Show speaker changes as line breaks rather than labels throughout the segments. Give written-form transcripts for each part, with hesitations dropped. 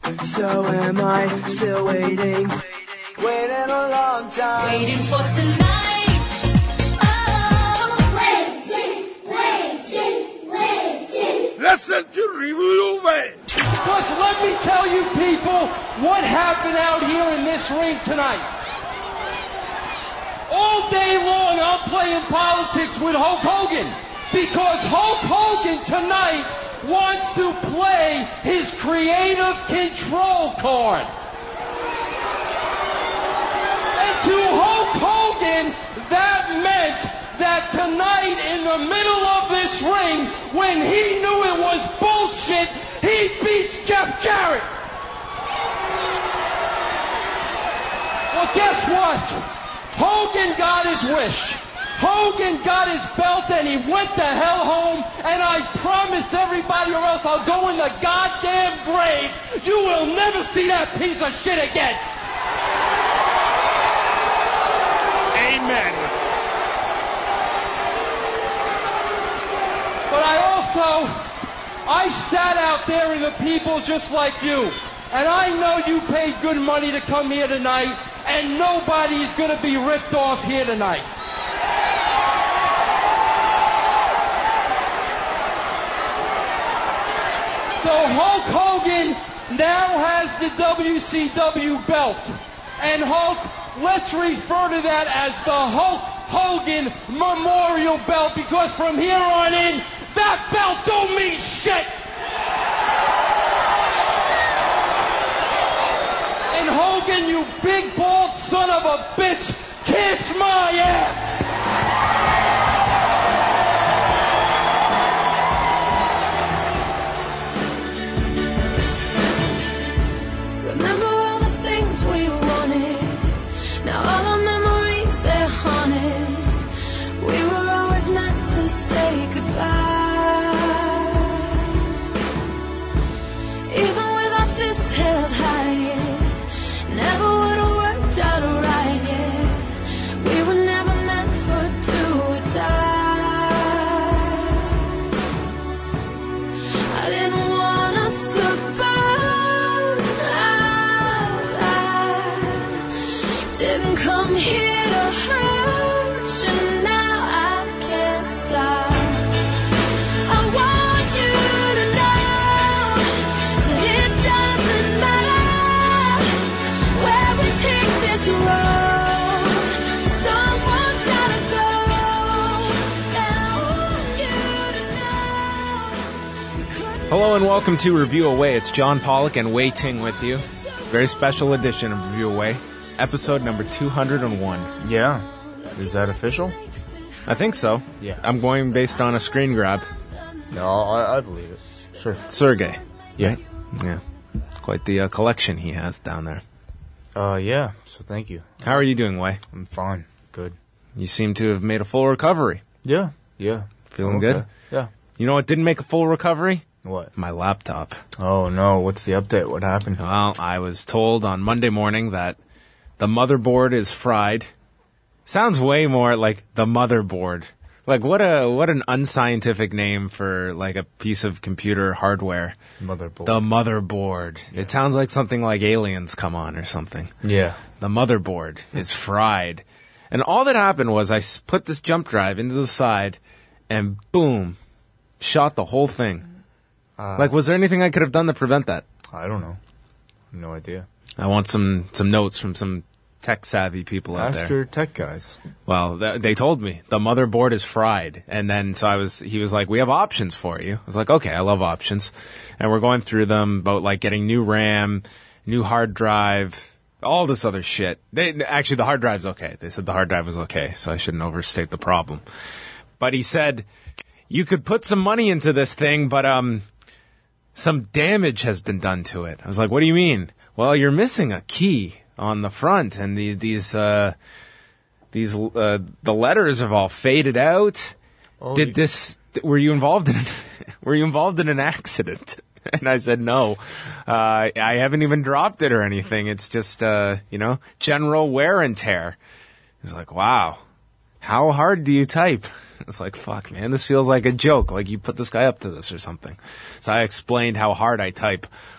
So am I, still waiting. Waiting a long time.
Waiting for tonight. Oh, waiting.
Listen to Review Away.
Because let me tell you people what happened out here in this ring tonight. All day long I'm playing politics with Hulk Hogan because Hulk Hogan tonight wants to play his creative control card. And to Hulk Hogan, that meant that tonight in the middle of this ring, when he knew it was bullshit, he beats Jeff Jarrett. Well, guess what? Hogan got his wish. Hogan got his belt and he went the hell home, and I promise everybody or else I'll go in the goddamn grave. You will never see that piece of shit again.
Amen.
But I sat out there in the people just like you, and I know you paid good money to come here tonight, and nobody's going to be ripped off here tonight. So Hulk Hogan now has the WCW belt. And Hulk, let's refer to that as the Hulk Hogan Memorial Belt, because from here on in, that belt don't mean shit. And Hogan, you big bald son of a bitch, kiss my ass.
Remember all the things we wanted. Now all our memories, they're haunted. We were always meant to say goodbye. Even with our fists held high, yeah, never would have worked out right, yeah. We were never meant for do or die. I didn't want us to burn out. I didn't come here to hurt you. Now I can't stop. I want you to know that it doesn't matter where we take this road. Someone's gotta go, and I want you to know we couldn't.
Hello and welcome to Review Away. It's John Pollock and Wei Ting with you. Very special edition of Review Away, episode number 201.
Yeah. Is that official?
I think so.
Yeah.
I'm going based on a screen grab.
No, I believe it. Sure.
Sergey.
Yeah.
Right? Yeah. Quite the collection he has down there.
Yeah. So thank you.
How are you doing, Wei?
I'm fine. Good.
You seem to have made a full recovery.
Yeah. Yeah.
Feeling
I'm
good?
okay. Yeah.
You know what didn't make a full recovery?
What?
My laptop.
Oh, no. What's the update? What happened?
Well, I was told on Monday morning that the motherboard is fried. Sounds way more like the motherboard. Like what an unscientific name for like a piece of computer hardware.
Motherboard.
The motherboard. Yeah. It sounds like something like Aliens Come On or something.
Yeah.
The motherboard is fried. And all that happened was I put this jump drive into the side and boom, shot the whole thing. Like, was there anything I could have done to prevent that?
I don't know. No idea.
I want some notes from some tech-savvy people out there.
Ask your tech guys.
Well, they told me the motherboard is fried. And then, he was like, we have options for you. I was like, okay, I love options. And we're going through them about, like, getting new RAM, new hard drive, all this other shit. Actually, the hard drive's okay. They said the hard drive was okay, so I shouldn't overstate the problem. But he said, you could put some money into this thing, but, some damage has been done to it. I was like, what do you mean? Well, you're missing a key on the front, and the letters have all faded out.
Oh,
Were you involved in an accident? And I said, no, I haven't even dropped it or anything. It's just, general wear and tear. He's like, wow, how hard do you type? It's like, fuck, man, this feels like a joke. Like you put this guy up to this or something. So I explained how hard I type.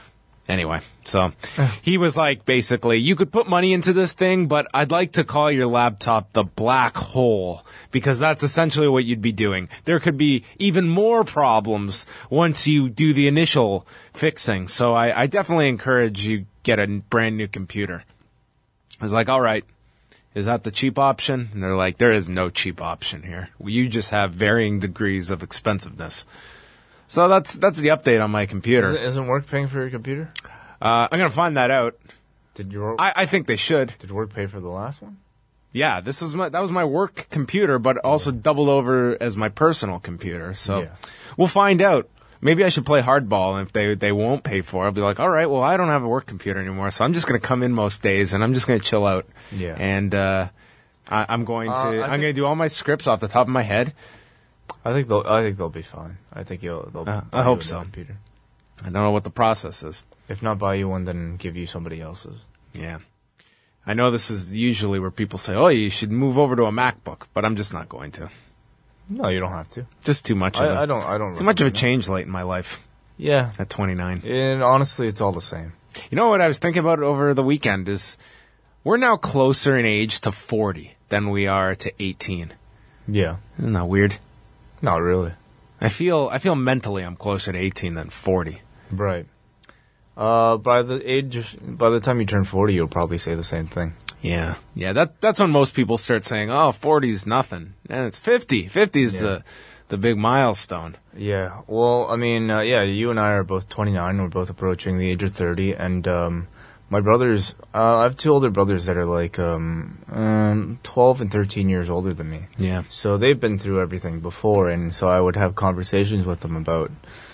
Anyway, so he was like, basically, you could put money into this thing, but I'd like to call your laptop the black hole, because that's essentially what you'd be doing. There could be even more problems once you do the initial fixing. So I definitely encourage you get a brand new computer. I was like, all right, is that the cheap option? And they're like, there is no cheap option here. You just have varying degrees of expensiveness. So that's the update on my computer.
Isn't work paying for your computer?
I'm going to find that out.
Did your
I think they should.
Did work pay for the last one?
Yeah, that was my work computer, but also doubled over as my personal computer. So we'll find out. Maybe I should play hardball, and if they won't pay for it, I'll be like, all right, well, I don't have a work computer anymore, so I'm just going to come in most days, and I'm just going to chill out.
Yeah.
And I'm going to do all my scripts off the top of my head.
I think they'll be fine. I think they'll.
I hope so.
Computer.
I don't know what the process is.
If not buy you one, then give you somebody else's.
Yeah. I know this is usually where people say, oh, you should move over to a MacBook, but I'm just not going to.
No, you don't have to.
Just too much of
I don't.
Too much of a change late in my life.
Yeah.
At 29.
And honestly, it's all the same.
You know what I was thinking about over the weekend is we're now closer in age to 40 than we are to 18.
Yeah.
Isn't that weird?
Not really.
I feel mentally I'm closer to 18 than 40.
Right. By the time you turn 40, you'll probably say the same thing.
Yeah. Yeah, that's when most people start saying, oh, 40's nothing. And it's 50. 50 is the big milestone.
Yeah. Well, I mean, you and I are both 29. We're both approaching the age of 30. And my brothers, I have two older brothers that are like 12 and 13 years older than me.
Yeah.
So they've been through everything before. And so I would have conversations with them about,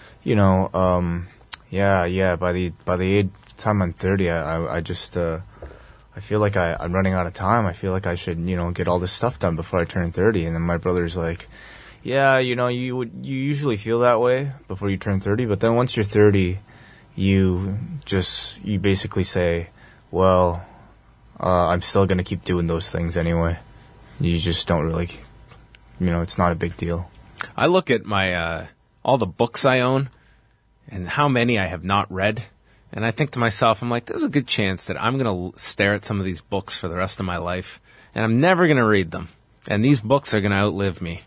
by the time I'm 30, I just... I feel like I'm running out of time. I feel like I should, get all this stuff done before I turn 30. And then my brother's like, yeah, you usually feel that way before you turn 30. But then once you're 30, you basically say, well, I'm still going to keep doing those things anyway. You just don't really, it's not a big deal.
I look at my, all the books I own and how many I have not read. And I think to myself, I'm like, there's a good chance that I'm going to stare at some of these books for the rest of my life, and I'm never going to read them. And these books are going to outlive me.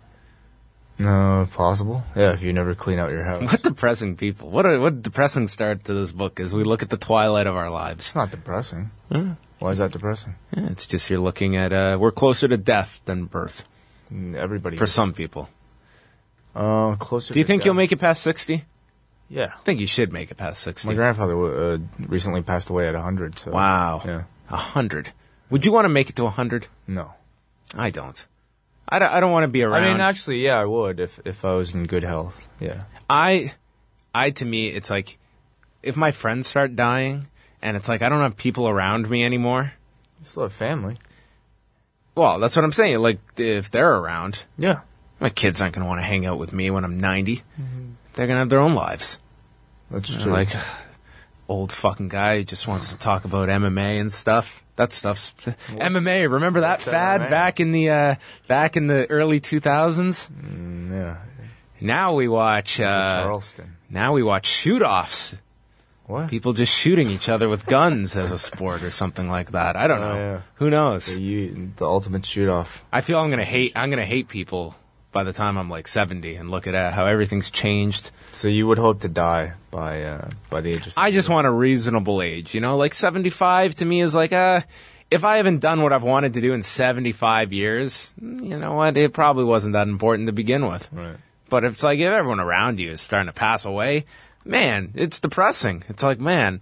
Possible. Yeah, if you never clean out your house.
What depressing people. What a depressing start to this book as we look at the twilight of our lives.
It's not depressing.
Huh?
Why is that depressing?
Yeah, it's just you're looking at, we're closer to death than birth.
Everybody
For
is.
some people.
Closer
Do you
to
think
death.
you'll make it past 60?
Yeah.
I think you should make it past 60.
My grandfather recently passed away at 100. So,
wow.
Yeah.
100. Would you want to make it to 100?
No.
I don't. I don't want to be around.
I mean, actually, yeah, I would if I was in good health. Yeah.
To me, it's like, if my friends start dying, and it's like I don't have people around me anymore.
You still have family.
Well, that's what I'm saying. Like, if they're around.
Yeah.
My kids aren't going to want to hang out with me when I'm 90. Mm-hmm. They're going to have their own lives.
That's true.
Like, old fucking guy who just wants to talk about MMA and stuff. That stuff's MMA. Remember that fad
MMA?
back in the early 2000s?
Yeah.
Now we watch
Charleston.
Now we watch shoot-offs.
What?
People just shooting each other with guns as a sport or something like that. I don't know.
Yeah.
Who knows?
The ultimate shoot-off.
I feel I'm gonna hate people by the time I'm like 70 and look at how everything's changed.
So you would hope to die by the age of 70.
I just want a reasonable age, like 75 to me is like, if I haven't done what I've wanted to do in 75 years, you know what, it probably wasn't that important to begin with.
Right.
But if it's like, if everyone around you is starting to pass away, man, it's depressing. It's like, man,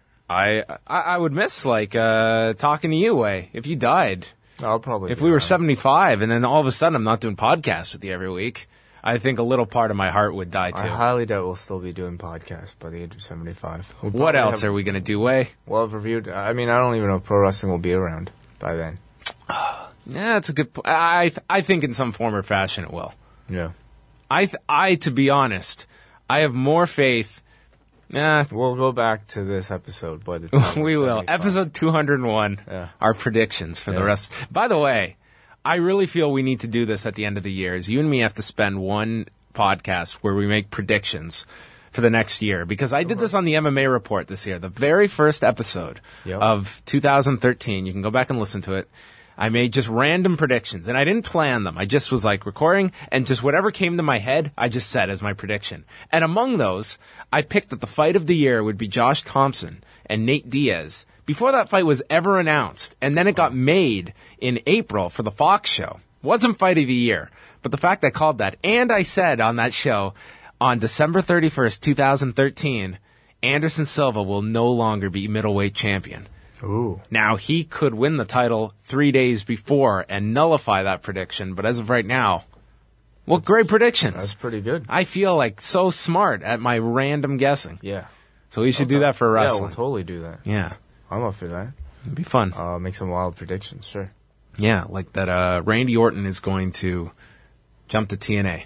I would miss like, talking to you, if you died.
I'll probably.
If we were 75 and then all of a sudden I'm not doing podcasts with you every week, I think a little part of my heart would die too.
I highly doubt we'll still be doing podcasts by the age of 75.
What else are we going to do,
Well, I've reviewed. I mean, I don't even know if pro wrestling will be around by then.
Yeah, that's a good point. I think in some form or fashion it will.
Yeah.
To be honest, I have more faith.
We'll go back to this episode by the time
we will.
75.
Episode 201, our predictions for the rest. By the way, I really feel we need to do this at the end of the year. Is you and me have to spend one podcast where we make predictions for the next year, because I did this on the MMA Report this year. The very first episode of 2013, you can go back and listen to it. I made just random predictions, and I didn't plan them. I just was like recording, and just whatever came to my head, I just said as my prediction. And among those, I picked that the fight of the year would be Josh Thompson and Nate Diaz before that fight was ever announced. And then it got made in April for the Fox show. Wasn't fight of the year, but the fact I called that, and I said on that show, on December 31st, 2013, Anderson Silva will no longer be middleweight champion.
Ooh.
Now, he could win the title 3 days before and nullify that prediction, but as of right now, well, great predictions.
That's pretty good.
I feel like so smart at my random guessing.
Yeah.
So we should do that for wrestling.
Yeah, we'll totally do that.
Yeah.
I'm up for that.
It'd be fun.
Make some wild predictions, sure.
Yeah, like that Randy Orton is going to jump to TNA.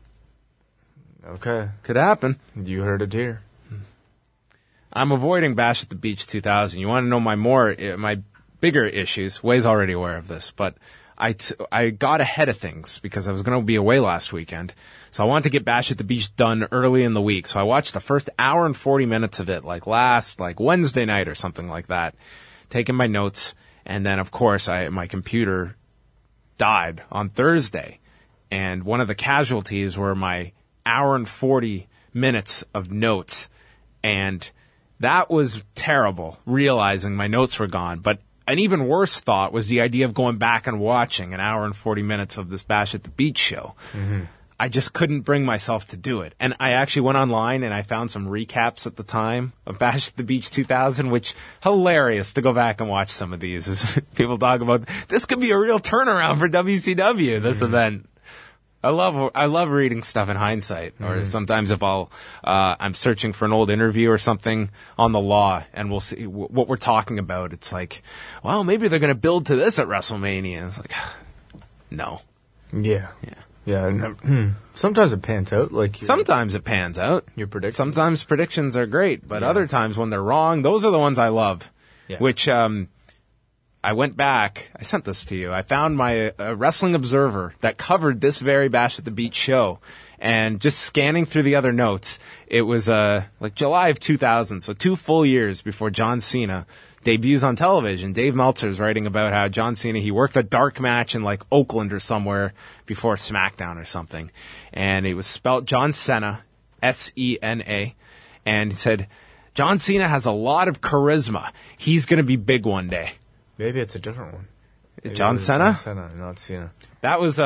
Okay.
Could happen.
You heard it here.
I'm avoiding Bash at the Beach 2000. You want to know my bigger issues? Way's already aware of this, but I got ahead of things because I was going to be away last weekend. So I wanted to get Bash at the Beach done early in the week. So I watched the first hour and 40 minutes of it, like Wednesday night or something like that, taking my notes. And then, of course, my computer died on Thursday. And one of the casualties were my hour and 40 minutes of notes. And that was terrible, realizing my notes were gone. But an even worse thought was the idea of going back and watching an hour and 40 minutes of this Bash at the Beach show. Mm-hmm. I just couldn't bring myself to do it. And I actually went online and I found some recaps at the time of Bash at the Beach 2000, which hilarious to go back and watch some of these as people talk about this could be a real turnaround for WCW, this event. I love reading stuff in hindsight, or sometimes if I'm searching for an old interview or something on the law, and we'll see what we're talking about. It's like, well, maybe they're going to build to this at WrestleMania. It's like, no.
Yeah. Sometimes it pans out.
Sometimes it pans out.
Your predictions.
Sometimes predictions are great, but other times when they're wrong, those are the ones I love.
Yeah.
Which I went back. I sent this to you. I found my Wrestling Observer that covered this very Bash at the Beach show, and just scanning through the other notes, it was July of 2000, so 2 full years before John Cena debuts on television. Dave Meltzer's writing about how John Cena, he worked a dark match in Oakland or somewhere before SmackDown or something, and it was spelled John Cena, S-E-N-A, and he said, John Cena has a lot of charisma. He's going to be big one day.
Maybe it's a different one. Maybe
John Cena?
John Cena, not Cena.
That was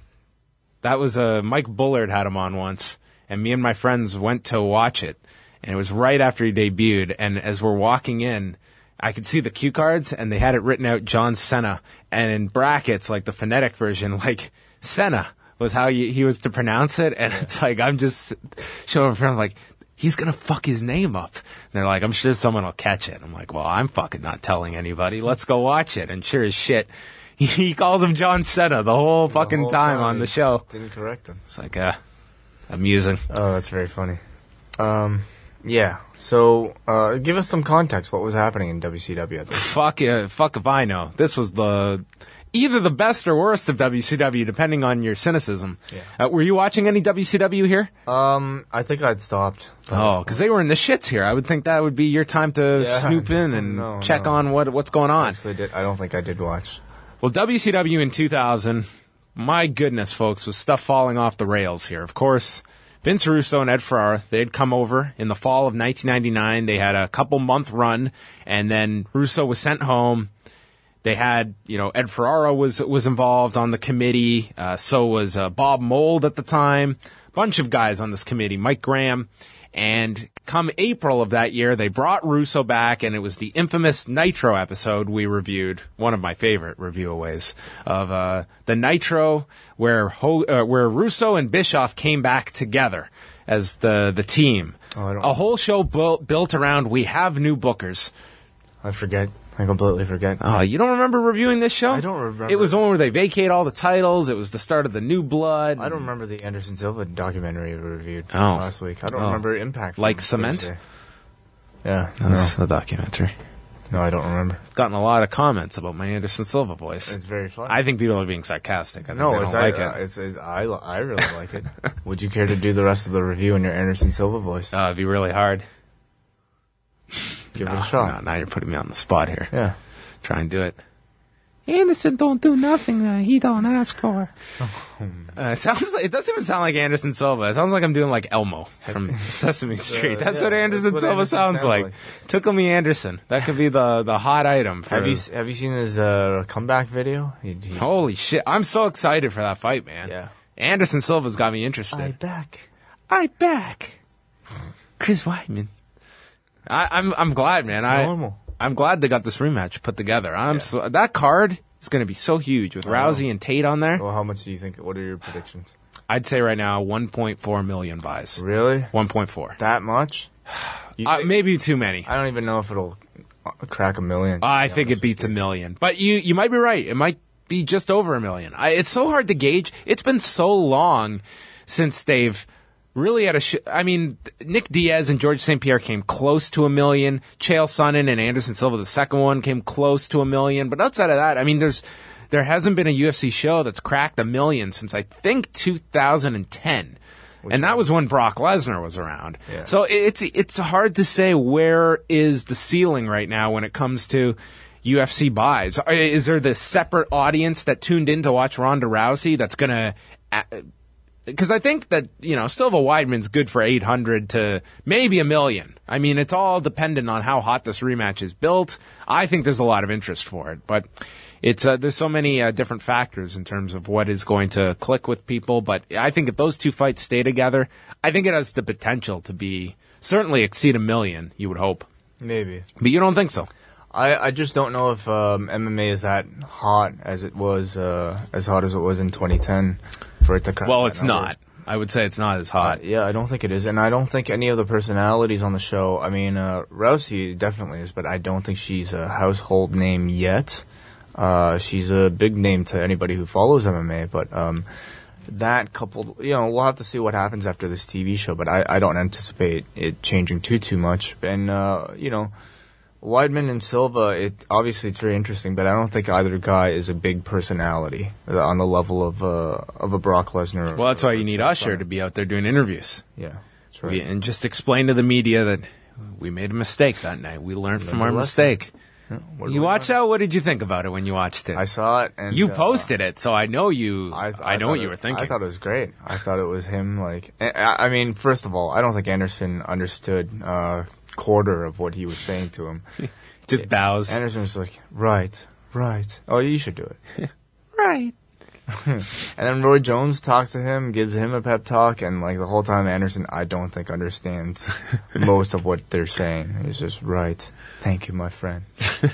Mike Bullard had him on once, and me and my friends went to watch it, and it was right after he debuted, and as we're walking in, I could see the cue cards, and they had it written out John Cena, and in brackets, the phonetic version, Senna was how he was to pronounce it, and it's I'm just showing in front of he's going to fuck his name up. And they're like, I'm sure someone will catch it. I'm like, well, I'm fucking not telling anybody. Let's go watch it. And sure as shit, he calls him John Cena the whole fucking time on the show.
Didn't correct him.
It's amusing.
Oh, that's very funny. Yeah. So, give us some context. What was happening in WCW at this time?
Fuck if I know. This was either the best or worst of WCW, depending on your cynicism.
Yeah.
Were you watching any WCW here?
I think I'd stopped.
Oh, because they were in the shits here. I would think that would be your time to snoop in and check on what's going on.
Actually, I don't think I did watch.
Well, WCW in 2000, my goodness, folks, was stuff falling off the rails here. Of course, Vince Russo and Ed Ferrara, they had come over in the fall of 1999. They had a couple-month run, and then Russo was sent home. They had, Ed Ferrara was involved on the committee. So was Bob Mould at the time. Bunch of guys on this committee, Mike Graham. And come April of that year, they brought Russo back, and it was the infamous Nitro episode we reviewed. One of my favorite reviewaways of the Nitro, where Russo and Bischoff came back together as the team. A whole show built around, we have new bookers.
I forget. I completely forget.
Oh, you don't remember reviewing this show?
I don't remember.
It was the one where they vacate all the titles. It was the start of the New Blood.
I don't remember the Anderson Silva documentary we reviewed last week. I don't remember Impact.
Like Cement?
Thursday. Yeah.
That was a documentary.
No, I don't remember.
Gotten a lot of comments about my Anderson Silva voice.
It's very funny.
I think people are being sarcastic. I think
No,
they don't like it.
I really like it. Would you care to do the rest of the review in your Anderson Silva voice?
It'd be really hard.
Give it a shot.
Now you're putting me on the spot here.
Yeah.
Try and do it. Anderson don't do nothing that he don't ask for. It doesn't even sound like Anderson Silva. It sounds like I'm doing like Elmo from Sesame Street. That's what Anderson Silva sounds like. Tickle Me Anderson. That could be the hot item.
Have you seen his comeback video?
Holy shit! I'm so excited for that fight, man.
Yeah.
Anderson Silva's got me interested. I back. Chris Weidman. I'm glad, man.
It's normal.
I'm glad they got this rematch put together. That card is going to be so huge with Rousey and Tate on there.
Well, how much do you think? What are your predictions?
I'd say right now 1.4 million buys.
Really?
1.4.
That much?
Maybe too many.
I don't even know if it'll crack 1 million.
I think it beats 1 million. But you might be right. It might be just over 1 million. It's so hard to gauge. It's been so long since they've really had Nick Diaz and George St. Pierre came close to 1 million. Chael Sonnen and Anderson Silva, the second one, came close to 1 million. But outside of that, there hasn't been a UFC show that's cracked 1 million since I think 2010. And that was when Brock Lesnar was around. Yeah. So it's hard to say where is the ceiling right now when it comes to UFC buys. Is there this separate audience that tuned in to watch Ronda Rousey that's going to... Because I think that, Silva Weidman's good for 800 to maybe 1 million. I mean, it's all dependent on how hot this rematch is built. I think there's a lot of interest for it, but there's so many different factors in terms of what is going to click with people. But I think if those two fights stay together, I think it has the potential to certainly exceed 1 million, you would hope.
Maybe.
But you don't think so?
I just don't know if MMA is that hot as it was, as hot as it was in 2010 for it to crack.
Well, it's not. I would say it's not as hot.
Yeah, I don't think it is. And I don't think any of the personalities on the show, Rousey definitely is, but I don't think she's a household name yet. She's a big name to anybody who follows MMA, but that coupled, we'll have to see what happens after this TV show, but I don't anticipate it changing too much. And, Weidman and Silva, obviously it's very interesting, but I don't think either guy is a big personality on the level of a Brock Lesnar.
Well, that's why you need Usher to be out there doing interviews.
Yeah, that's right.
And just explain to the media that we made a mistake that night. We learned from our mistake. Yeah, you watched that? What did you think about it when you watched it?
I saw it. And
you posted it, so I know you. I know what you were thinking.
I thought it was great. I thought it was him. First of all, I don't think Anderson understood quarter of what he was saying to him.
Just bows.
Anderson's like, right. Oh, you should do it.
Right.
And then Roy Jones talks to him, gives him a pep talk, and the whole time Anderson, I don't think understands most of what they're saying. He's just, right. Thank you, my friend.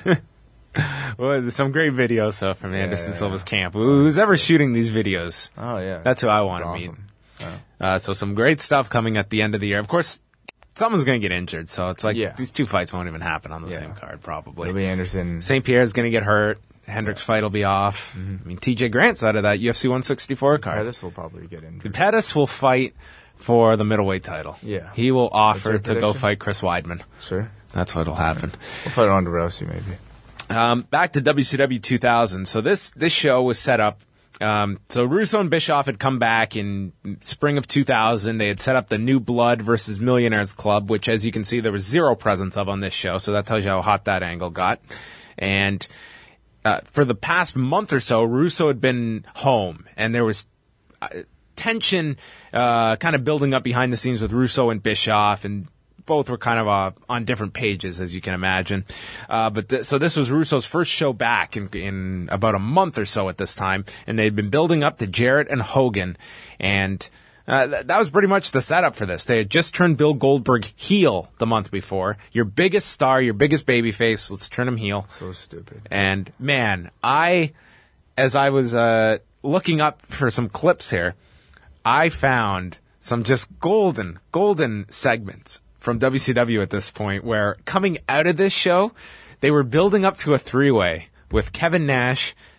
Well, there's some great videos from Anderson Silva's camp. Who's ever shooting these videos?
Oh, yeah.
That's who I want to meet. Yeah. So some great stuff coming at the end of the year. Of course, someone's going to get injured, so it's these two fights won't even happen on the same card, probably.
It'll be Anderson.
St. Pierre's going to get hurt. Hendrick's fight will be off. Mm-hmm. TJ Grant's out of that UFC 164 card.
Pettis will probably get injured.
Pettis will fight for the middleweight title.
Yeah.
He will offer to go fight Chris Weidman.
Sure.
That's what'll happen.
We'll fight Ronda Rousey, maybe.
Back to WCW 2000. So this show was set up. So Russo and Bischoff had come back in spring of 2000. They had set up the New Blood versus Millionaires Club, which, as you can see, there was zero presence of on this show. So that tells you how hot that angle got. And for the past month or so, Russo had been home, and there was tension kind of building up behind the scenes with Russo and Bischoff, and both were kind of on different pages, as you can imagine. So this was Russo's first show back in about a month or so at this time, and they'd been building up to Jarrett and Hogan, and that was pretty much the setup for this. They had just turned Bill Goldberg heel the month before. Your biggest star, your biggest babyface, let's turn him heel.
So stupid.
And man, as I was looking up for some clips here, I found some just golden segments from WCW at this point, where coming out of this show, they were building up to a three-way with Kevin Nash,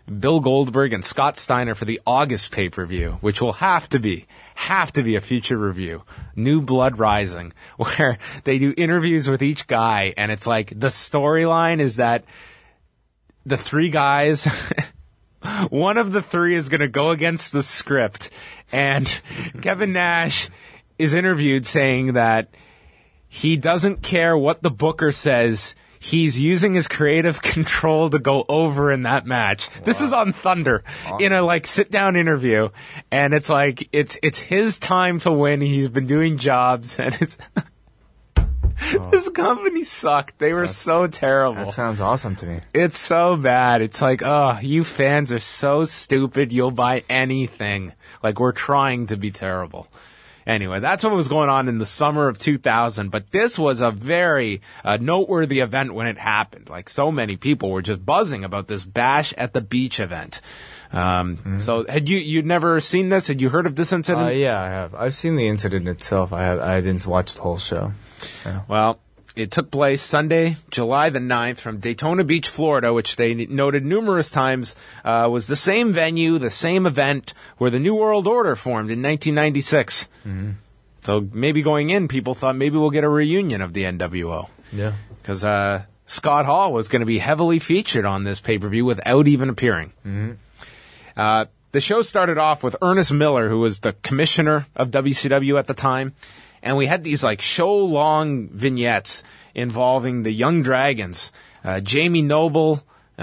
Bill Goldberg and Scott Steiner for the August pay-per-view, which will have to be a future review. New Blood Rising, where they do interviews with each guy, and it's like the storyline is that the three guys, one of the three is going to go against the script, and Kevin Nash is interviewed saying that he doesn't care what the booker says. He's using his creative control to go over in that match. Wow. This is on Thunder in a sit-down interview, and it's like it's his time to win. He's been doing jobs, and it's this company sucked. They were so terrible.
That sounds awesome to me.
It's so bad. It's like, oh, you fans are so stupid. You'll buy anything. Like, we're trying to be terrible. Anyway, that's what was going on in the summer of 2000, but this was a very noteworthy event when it happened. Like, so many people were just buzzing about this Bash at the Beach event. So had you'd never seen this? Had you heard of this incident?
Yeah, I have. I've seen the incident itself. I didn't watch the whole show. Yeah.
Well, it took place Sunday, July the 9th from Daytona Beach, Florida, which they noted numerous times was the same venue, the same event where the New World Order formed in 1996. Mm-hmm. So maybe going in, people thought maybe we'll get a reunion of the NWO.
Yeah.
Because Scott Hall was going to be heavily featured on this pay-per-view without even appearing. Mm-hmm. The show started off with Ernest Miller, who was the commissioner of WCW at the time. And we had these show-long vignettes involving the Young Dragons, Jamie Noble,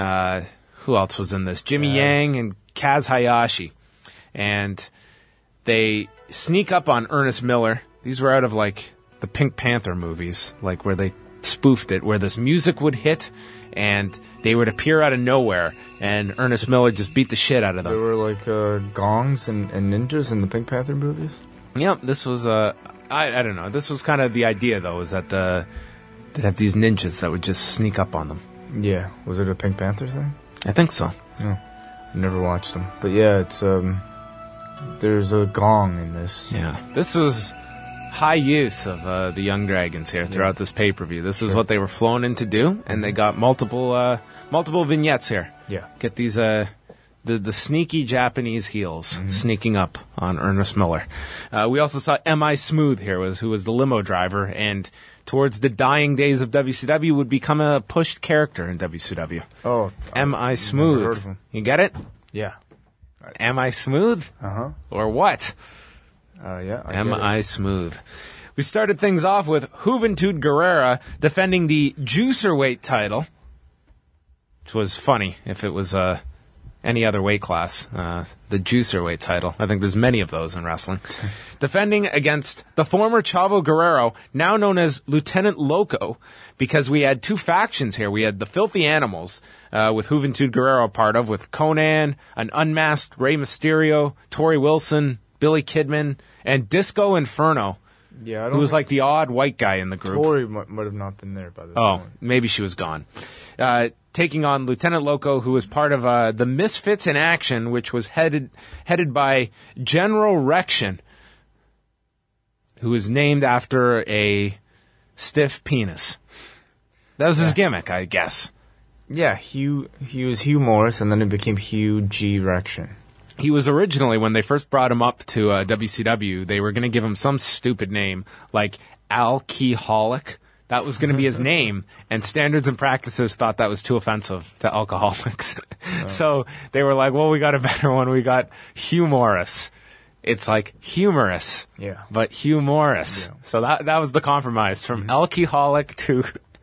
who else was in this? Jimmy Yang and Kaz Hayashi. And they sneak up on Ernest Miller. These were out of the Pink Panther movies, where they spoofed it, where this music would hit and they would appear out of nowhere, and Ernest Miller just beat the shit out of them.
There were gongs and ninjas in the Pink Panther movies?
Yep, this was I don't know. This was kind of the idea, though, is that they'd have these ninjas that would just sneak up on them.
Yeah. Was it a Pink Panther thing?
I think so.
Oh, never watched them. But yeah, it's there's a gong in this.
Yeah. This was high use of the Young Dragons here throughout this pay-per-view. This is what they were flown in to do, and they got multiple vignettes here.
Yeah.
Get these the sneaky Japanese heels sneaking up on Ernest Miller. We also saw M.I. Smooth here, who was the limo driver, and towards the dying days of WCW would become a pushed character in WCW.
Oh.
M.I. Smooth.
Never heard of him.
You get it?
Yeah.
M.I. Smooth?
Uh-huh.
Or what?
Yeah.
M.I. Smooth. We started things off with Juventud Guerrera defending the Juicerweight title, which was funny if it was any other weight class, the Juicerweight title. I think there's many of those in wrestling. Defending against the former Chavo Guerrero, now known as Lieutenant Loco, because we had two factions here. We had the Filthy Animals, with Juventud Guerrero part of, with Conan, an unmasked Rey Mysterio, Torrie Wilson, Billy Kidman, and Disco Inferno, who was the odd white guy in the group.
Torrie might have not been there by this point.
Oh, maybe she was gone. Taking on Lieutenant Loco, who was part of the Misfits in Action, which was headed by General Rection, who was named after a stiff penis. That was his gimmick, I guess.
Yeah, he was Hugh Morris, and then it became Hugh G. Rection.
He was originally, when they first brought him up to WCW, they were going to give him some stupid name, like Alcoholic. That was going to be his name, and Standards and Practices thought that was too offensive to alcoholics. So they were like, well, we got a better one. We got Hugh Morris. It's like humorous, but Hugh Morris. Yeah. So that was the compromise, from alcoholic to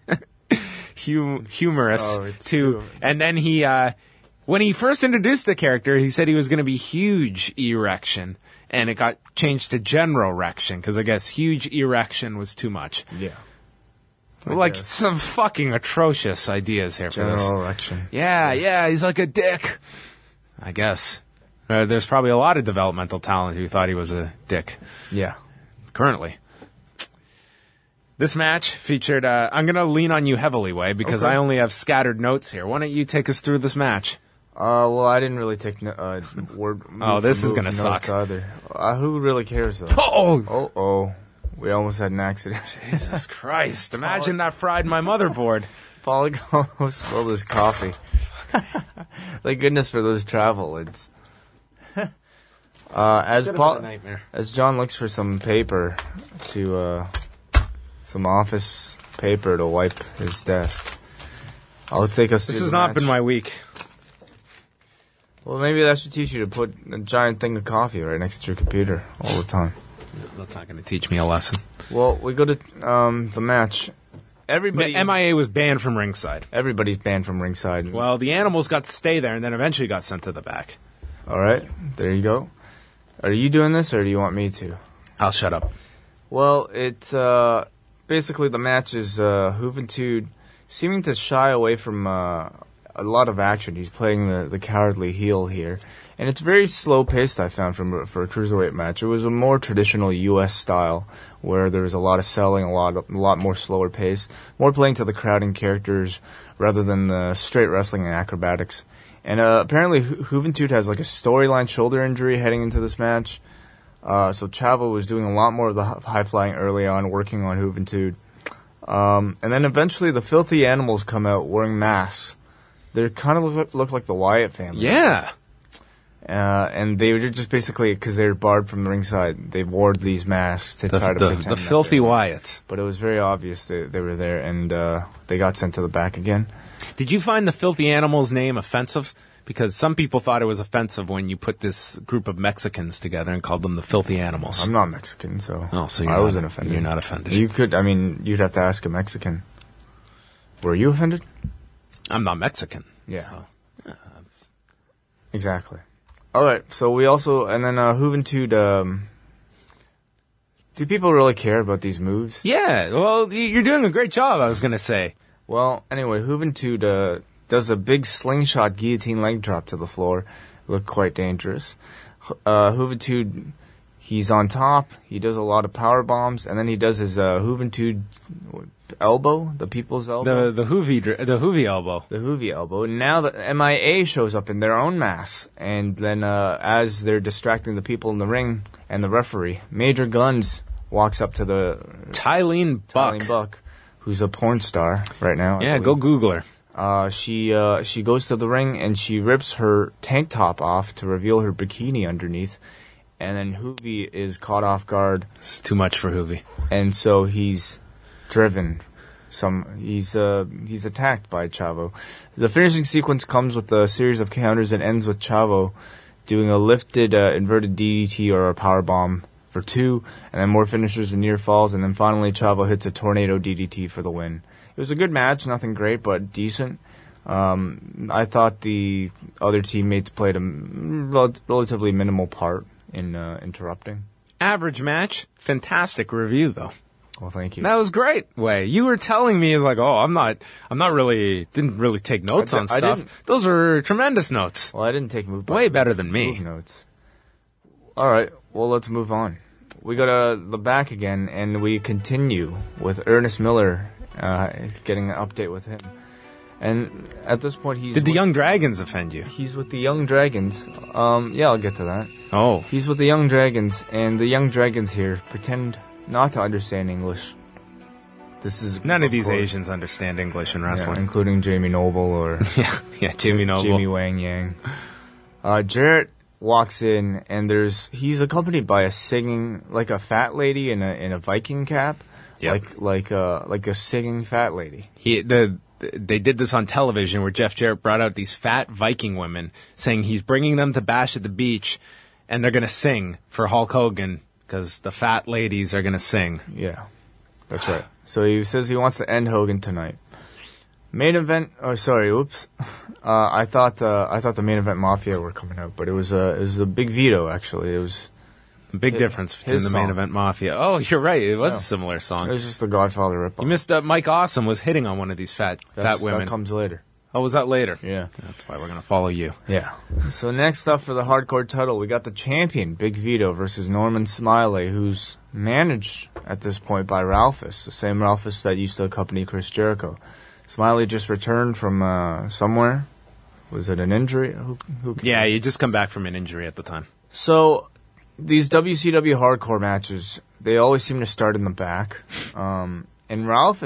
humorous and then he, when he first introduced the character, he said he was going to be Huge Erection, and it got changed to General Rection, because I guess Huge Erection was too much.
Yeah.
Some fucking atrocious ideas here for this.
General Rection.
Yeah, he's like a dick. I guess. There's probably a lot of developmental talent who thought he was a dick.
Yeah.
Currently. This match featured, I'm going to lean on you heavily, Way, because I only have scattered notes here. Why don't you take us through this match?
Well, I didn't really take word.
This is going to suck.
Either. Who really cares, though?
Oh!
We almost had an accident.
Jesus Christ. Imagine that fried my motherboard.
Polygon spilled his coffee. Thank goodness for those travel. It's as Paul,
nightmare.
as John looks for some paper to some office paper to wipe his desk. I'll take us.
This
through
has
the
not
match.
been my week.
Well, maybe that should teach you to put a giant thing of coffee right next to your computer all the time.
That's not going to teach me a lesson.
Well, we go to the match. Everybody,
MIA was banned from ringside.
everybody's banned from ringside.
Well, the animals got to stay there and then eventually got sent to the back.
All right, there you go. Are you doing this, or do you want me to?
I'll shut up.
Well, it's basically the match is Juventud seeming to shy away from a lot of action. He's playing the cowardly heel here, and it's very slow paced. I found for a cruiserweight match, it was a more traditional U.S. style where there was a lot of selling, a lot more slower pace, more playing to the crowd and characters rather than the straight wrestling and acrobatics. And apparently, Juventud has like a storyline shoulder injury heading into this match. So Chavo was doing a lot more of the high flying early on, working on Juventud. And then eventually the Filthy Animals come out wearing masks. They kind of look like the Wyatt family.
Yeah.
And they were just basically, because they're barred from the ringside, they wore these masks to try to pretend.
The
that
filthy
they were.
Wyatts.
But it was very obvious they were there, and they got sent to the back again.
Did you find the Filthy Animals name offensive? Because some people thought it was offensive when you put this group of Mexicans together and called them the Filthy Animals.
I'm not Mexican, so,
So
I wasn't offended.
You're not offended.
You'd have to ask a Mexican. Were you offended?
I'm not Mexican.
Yeah.
So.
Exactly. All right. So we also, and then Juventud. Do people really care about these moves?
Yeah. Well, you're doing a great job, I was going to say.
Well, anyway, Juventud does a big slingshot guillotine leg drop to the floor. Looked quite dangerous. Juventud, he's on top. He does a lot of power bombs, and then he does his Juventud elbow, the people's elbow.
The Hoovy elbow.
The Hoovy elbow. And now the MIA shows up in their own masks. And then as they're distracting the people in the ring and the referee, Major Guns walks up to the
Tylene Buck.
Who's a porn star right now.
Yeah, go Google her.
She goes to the ring and she rips her tank top off to reveal her bikini underneath. And then Hoovy is caught off guard.
It's too much for Hoovy.
And so he's driven. He's attacked by Chavo. The finishing sequence comes with a series of counters and ends with Chavo doing a lifted inverted DDT or a power bomb for 2, and then more finishers and near falls, and then finally Chavo hits a tornado DDT for the win. It was a good match, nothing great, but decent. I thought the other teammates played a relatively minimal part in interrupting.
Average match. Fantastic review, though.
Well, thank you.
That was great. Way you were telling me is like, didn't really take notes on
I
stuff.
didn't.
Those were tremendous notes.
Well, I didn't take move.
Way better than me.
Move notes. All right. Well, let's move on. We go to the back again, and we continue with Ernest Miller, getting an update with him. And at this point,
Did the Young Dragons offend you?
He's with the Young Dragons. Yeah, I'll get to that.
Oh.
He's with the Young Dragons, and the Young Dragons here pretend not to understand English. This is
None of these
course,
Asians understand English in wrestling.
yeah, including Jamie Noble or
yeah, Jamie Noble.
Jimmy Wang Yang. Jarrett walks in, and he's accompanied by a fat lady in a Viking cap,
Yep.
like a singing fat lady.
They did this on television where Jeff Jarrett brought out these fat Viking women saying he's bringing them to Bash at the Beach, and they're going to sing for Hulk Hogan because the fat ladies are going to sing.
Yeah, that's right. So he says he wants to end Hogan tonight. Main event. Oh, sorry. Oops. I thought the main event Mafia were coming out, but it was a big veto actually. It was
Big difference between the main
song.
event Mafia. Oh, you're right. It was a similar song.
It was just the Godfather ripoff.
You missed Mike Awesome was hitting on one of these fat women.
That comes later.
Oh, was that later?
Yeah.
That's why we're going to follow you.
Yeah. So next up for the hardcore title, we got the champion, Big Vito, versus Norman Smiley, who's managed at this point by Ralphus, the same Ralphus that used to accompany Chris Jericho. Smiley just returned from somewhere. Was it an injury? Who
Yeah, you just come back from an injury at the time.
So these WCW hardcore matches, they always seem to start in the back. And Ralphus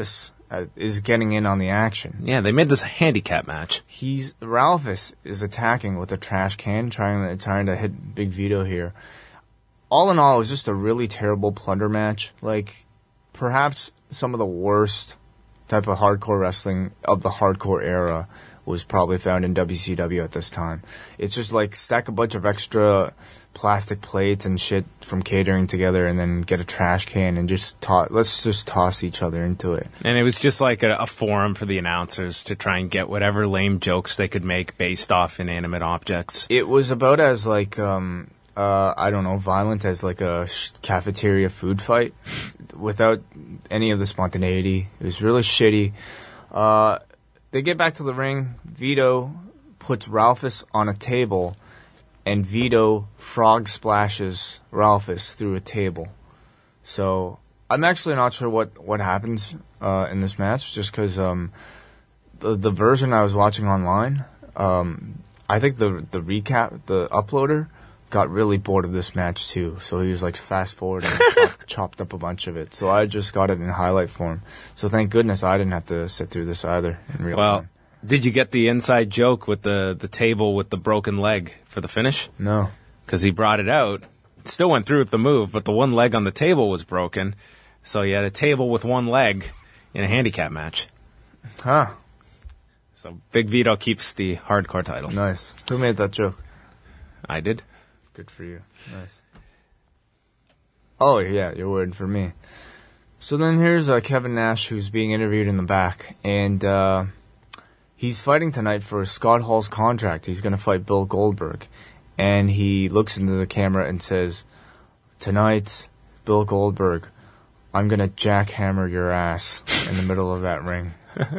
is getting in on the action.
Yeah, they made this a handicap match.
Ralphus is attacking with a trash can, trying to hit Big Vito here. All in all, it was just a really terrible plunder match. Like, perhaps some of the worst type of hardcore wrestling of the hardcore era was probably found in WCW at this time. It's just like stack a bunch of extra plastic plates and shit from catering together and then get a trash can and let's just toss each other into it.
And it was just like a forum for the announcers to try and get whatever lame jokes they could make based off inanimate objects.
It was about as like, I don't know, violent as like a cafeteria food fight without any of the spontaneity. It was really shitty. They get back to the ring. Vito puts Ralphus on a table, and Vito frog splashes Ralphus through a table. So I'm actually not sure what happens in this match, just because the version I was watching online, I think the uploader got really bored of this match too, so he was like fast forward and chopped up a bunch of it. So I just got it in highlight form. So thank goodness I didn't have to sit through this either in real time.
Did you get the inside joke with the table with the broken leg for the finish?
No.
Because he brought it out. It still went through with the move, but the one leg on the table was broken. So you had a table with one leg in a handicap match.
Huh.
So Big Vito keeps the hardcore title.
Nice. Who made that joke?
I did.
Good for you. Nice. Oh, yeah, you're waiting for me. So then here's Kevin Nash, who's being interviewed in the back, and he's fighting tonight for Scott Hall's contract. He's going to fight Bill Goldberg. And he looks into the camera and says, "Tonight, Bill Goldberg, I'm going to jackhammer your ass in the middle of that ring."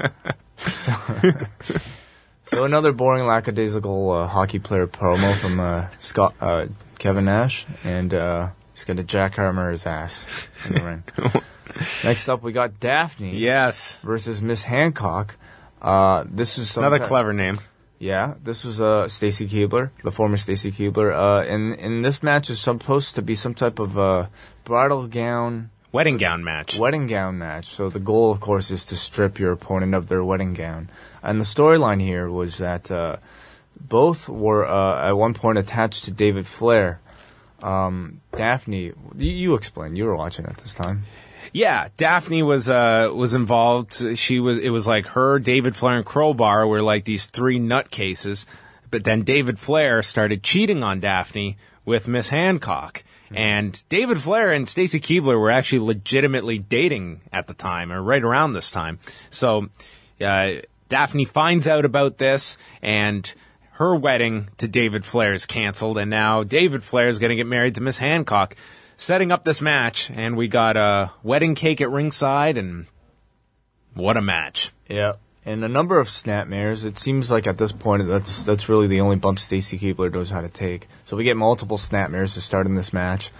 So another boring, lackadaisical hockey player promo from Kevin Nash, and he's going to jackhammer his ass in the ring. Next up, we got Daphne.
Yes.
Versus Miss Hancock. This is
another clever name.
Yeah, this was Stacy Keibler, the former Stacy Keibler. And this match is supposed to be some type of bridal gown.
Wedding gown match.
Wedding gown match. So the goal, of course, is to strip your opponent of their wedding gown. And the storyline here was that both were at one point attached to David Flair. Daphne, you explain. You were watching at this time.
Yeah, Daphne was involved. It was like her, David Flair, and Crowbar were like these three nutcases. But then David Flair started cheating on Daphne with Miss Hancock. And David Flair and Stacy Keibler were actually legitimately dating at the time, or right around this time. So Daphne finds out about this, and her wedding to David Flair is canceled, and now David Flair is going to get married to Miss Hancock, setting up this match. And we got a wedding cake at ringside, and what a match.
Yeah. And a number of snapmares. It seems like at this point that's really the only bump Stacy Keibler knows how to take. So we get multiple snapmares to start in this match.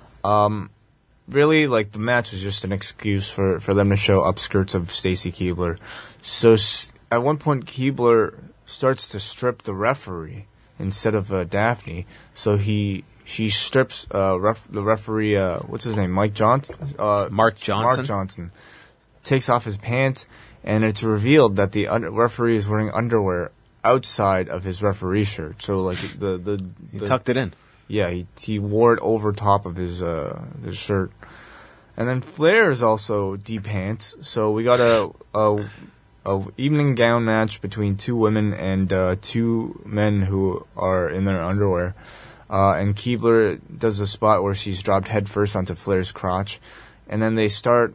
Really, like, the match is just an excuse for them to show upskirts of Stacy Keibler. So at one point, Keibler starts to strip the referee instead of Daphne. So she strips the referee. What's his name? Mark Johnson.
Mark Johnson
takes off his pants. And it's revealed that the referee is wearing underwear outside of his referee shirt. So, like,
he tucked it in.
Yeah, he wore it over top of his shirt. And then Flair is also de-pants. So we got a evening gown match between two women and two men who are in their underwear. And Keibler does a spot where she's dropped headfirst onto Flair's crotch. And then they start...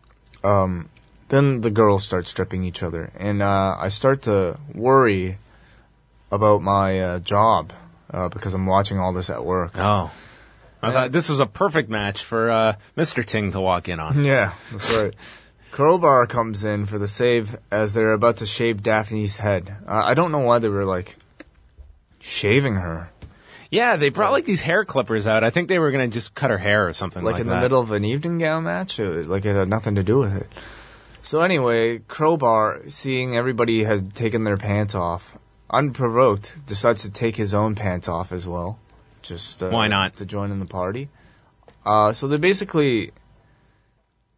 Then the girls start stripping each other, and I start to worry about my job because I'm watching all this at work.
Oh. I thought this was a perfect match for Mr. Ting to walk in on.
Yeah, that's right. Crowbar comes in for the save as they're about to shave Daphne's head. I don't know why they were, like, shaving her.
Yeah, they brought, like, these hair clippers out. I think they were going to just cut her hair or something like that.
Like in the middle of an evening gown match? Like, it had nothing to do with it. So anyway, Crowbar, seeing everybody had taken their pants off, unprovoked, decides to take his own pants off as well. Just
why not?
To join in the party. So they basically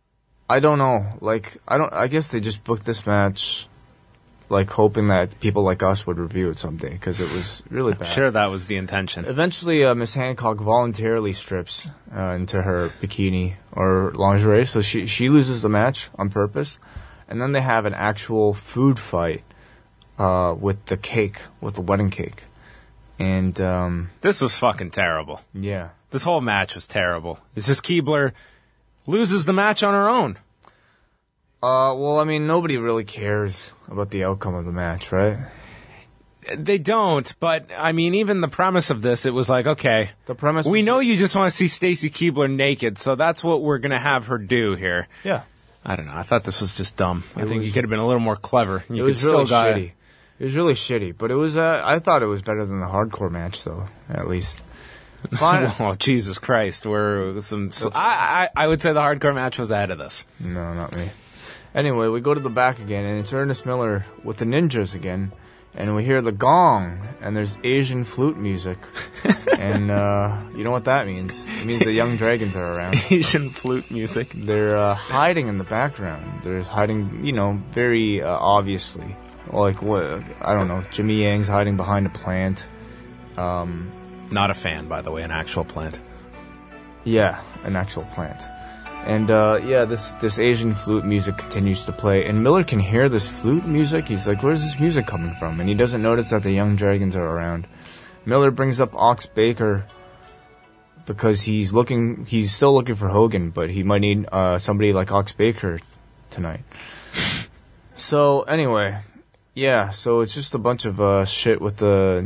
I don't know. Like, I guess they just booked this match, like, hoping that people like us would review it someday, because it was really bad.
Sure, that was the intention.
Eventually, Miss Hancock voluntarily strips into her bikini or lingerie, so she loses the match on purpose. And then they have an actual food fight with the cake, with the wedding cake. And
this was fucking terrible.
yeah.
This whole match was terrible. It's just Keibler loses the match on her own.
Well, I mean, nobody really cares about the outcome of the match, right?
They don't, but I mean, even the premise of this, it was like, okay,
The premise
we
was-
know you just want to see Stacy Keibler naked, so that's what we're going to have her do here.
Yeah.
I don't know. I thought this was just dumb. I think
was-
you could have been a little more clever. You
It
could
was
still
really
got
shitty. It was really shitty, but it was. I thought it was better than the hardcore match, though. At least. Fine.
Oh, Jesus Christ! We're some. I would say the hardcore match was ahead of this.
No, not me. Anyway, we go to the back again, and it's Ernest Miller with the Ninjas again, and we hear the gong, and there's Asian flute music, and you know what that means? It means the Young Dragons are around.
Asian flute music.
They're hiding in the background. They're hiding, very obviously. Like, what? I don't know. Jimmy Yang's hiding behind a plant.
Not a fan, by the way, an actual plant.
Yeah, an actual plant. And, this Asian flute music continues to play. And Miller can hear this flute music. He's like, where's this music coming from? And he doesn't notice that the Young Dragons are around. Miller brings up Ox Baker because he's still looking for Hogan, but he might need somebody like Ox Baker tonight. So, anyway, yeah, so it's just a bunch of shit with the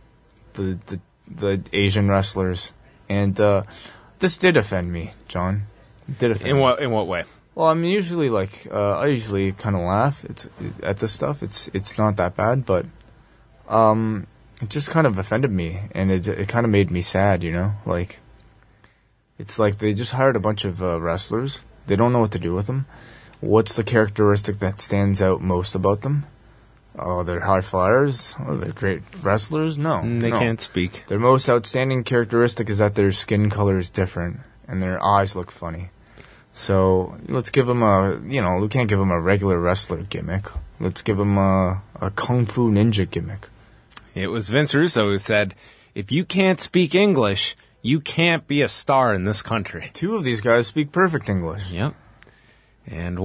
Asian wrestlers. And this did offend me, John. It did offend me.
In what way?
Well, I'm usually I usually kind of laugh at this stuff. It's not that bad, but it just kind of offended me, and it kind of made me sad, Like, it's like they just hired a bunch of wrestlers. They don't know what to do with them. What's the characteristic that stands out most about them? Oh, they're high flyers? Oh, they're great wrestlers? No.
They
no.
can't speak.
Their most outstanding characteristic is that their skin color is different, and their eyes look funny. So, let's give them we can't give them a regular wrestler gimmick. Let's give them a kung fu ninja gimmick.
It was Vince Russo who said, if you can't speak English, you can't be a star in this country.
Two of these guys speak perfect English.
Yep. And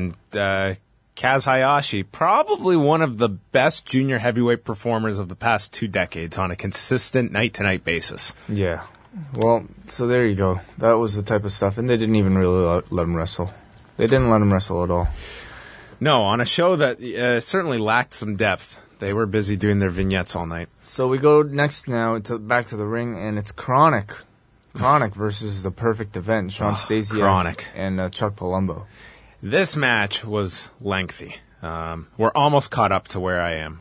Kaz Hayashi, probably one of the best junior heavyweight performers of the past 2 decades on a consistent night-to-night basis.
Yeah. Well, so there you go. That was the type of stuff. And they didn't even really let him wrestle. They didn't let him wrestle at all.
No, on a show that certainly lacked some depth. They were busy doing their vignettes all night.
So we go next now back to the ring, and it's Chronic. Chronic versus the Perfect Event. Sean Stasiak
Chronic.
and Chuck Palumbo.
This match was lengthy. We're almost caught up to where I am.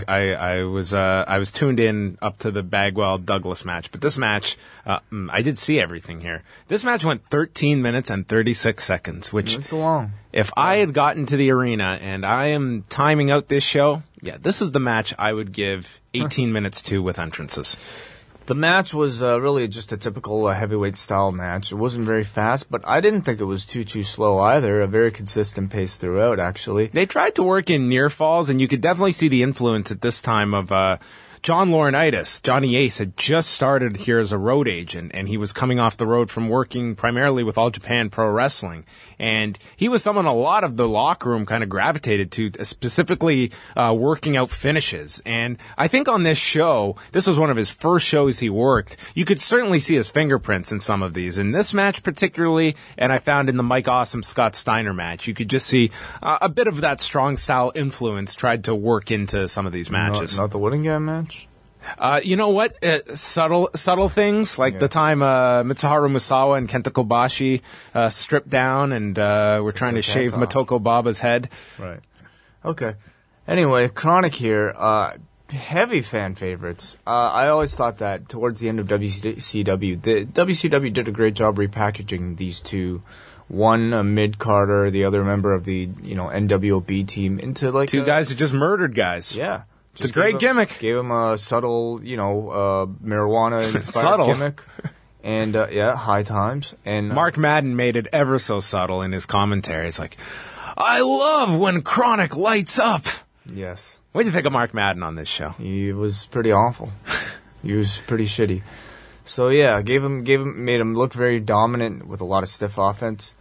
I was tuned in up to the Bagwell Douglas match, but this match, I did see everything here. This match went 13 minutes and 36 seconds, which
It's long.
if I had gotten to the arena and I am timing out this show, this is the match I would give 18 minutes to with entrances.
The match was really just a typical heavyweight style match. It wasn't very fast, but I didn't think it was too slow either. A very consistent pace throughout, actually.
They tried to work in near falls, and you could definitely see the influence at this time of John Laurinaitis. Johnny Ace had just started here as a road agent, and he was coming off the road from working primarily with All Japan Pro Wrestling. And he was someone a lot of the locker room kind of gravitated to, specifically working out finishes. And I think on this show, this was one of his first shows he worked. You could certainly see his fingerprints in some of these. In this match particularly, and I found in the Mike Awesome Scott Steiner match, you could just see a bit of that strong style influence tried to work into some of these matches.
Not the Whittingham match?
You know what? Subtle things, like the time Mitsuharu Musawa and Kenta Kobashi stripped down and were trying to shave Motoko Baba's head.
Right. Okay. Anyway, Chronic here. Heavy fan favorites. I always thought that towards the end of WCW, the WCW did a great job repackaging these two. One a mid-carder, the other member of the NWOB team into like
two guys who just murdered guys.
Yeah.
It's a great gimmick.
Gave him a subtle, marijuana-inspired
Subtle.
gimmick. And, High Times. And
Mark Madden made it ever so subtle in his commentary. It's like, I love when Chronic lights up.
Yes.
What did you think of Mark Madden on this show?
He was pretty awful. He was pretty shitty. So yeah, made him look very dominant with a lot of stiff offense.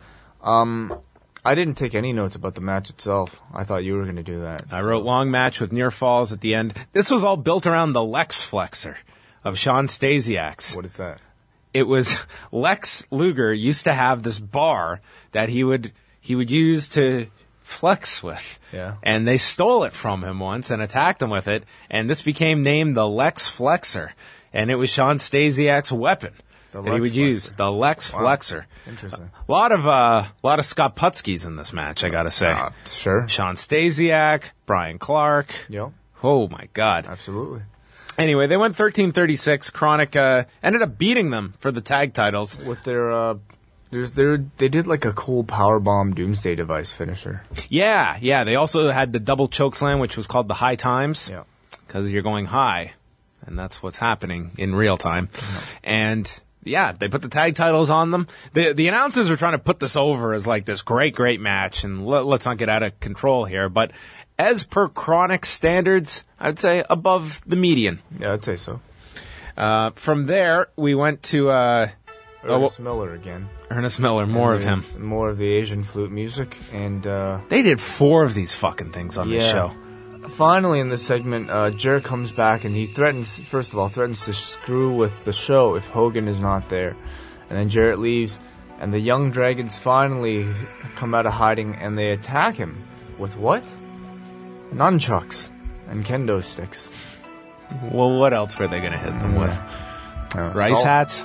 I didn't take any notes about the match itself. I thought you were going to do that.
I wrote long match with near falls at the end. This was all built around the Lex Flexor of Sean Stasiak's.
What is that?
It was Lex Luger used to have this bar that he would use to flex with.
Yeah.
And they stole it from him once and attacked him with it, and this became named the Lex Flexor. And it was Sean Stasiak's weapon that he would use, the Lex Flexor.
Interesting.
A lot of Scott Putskys in this match, I gotta say.
Sure.
Sean Stasiak, Brian Clark.
Yep.
Oh my God.
Absolutely.
Anyway, they went 13-36. Chronic ended up beating them for the tag titles.
With their they did like a cool powerbomb Doomsday Device finisher.
Yeah. They also had the double chokeslam, which was called the High Times.
Yeah.
Because you're going high. And that's what's happening in real time. Mm-hmm. And yeah, they put the tag titles on them. The announcers were trying to put this over as like this great match, and let's not get out of control here. But as per Chronic standards, I'd say above the median.
Yeah, I'd say so.
From there, we went to
Ernest Miller again.
Ernest Miller, more of him.
More of the Asian flute music. And
they did 4 of these fucking things on this show.
Finally, in this segment, Jarrett comes back and he threatens to screw with the show if Hogan is not there. And then Jarrett leaves, and the Young Dragons finally come out of hiding and they attack him with what? Nunchucks and kendo sticks.
Well, what else were they going to hit them with? Rice
salt.
hats?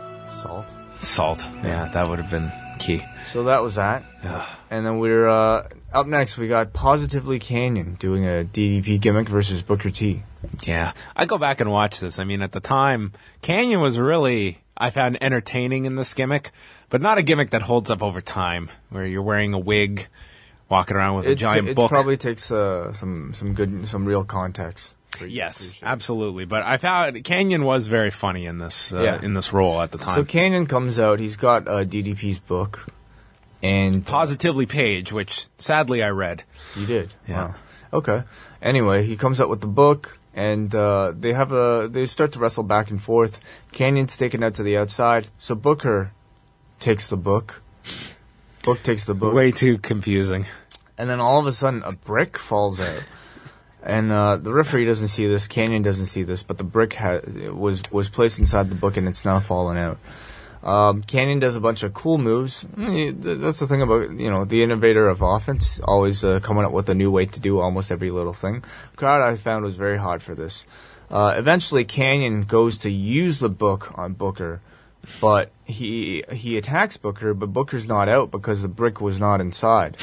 Salt.
Yeah, that would have been key.
So that was that. And then we're up next. We got Positively Canyon doing a DDP gimmick versus Booker T.
Yeah, I go back and watch this. I mean, at the time, Canyon was really, I found, entertaining in this gimmick, but not a gimmick that holds up over time, where you're wearing a wig, walking around with a giant book.
It probably takes some real context.
Yes, absolutely. But I found Canyon was very funny in this role at the time.
So Canyon comes out. He's got DDP's book. And
Positively Page, which sadly I read.
You did?
Yeah.
Wow. Okay. Anyway, he comes out with the book, and they start to wrestle back and forth. Canyon's taken out to the outside, so Booker takes the book. Book takes the book.
Way too confusing.
And then all of a sudden, a brick falls out. And the referee doesn't see this, Canyon doesn't see this, but the brick was placed inside the book, and it's now fallen out. Canyon does a bunch of cool moves. That's the thing about, the innovator of offense, always coming up with a new way to do almost every little thing. The crowd, I found, was very hot for this. Eventually, Canyon goes to use the book on Booker, but he attacks Booker, but Booker's not out because the brick was not inside.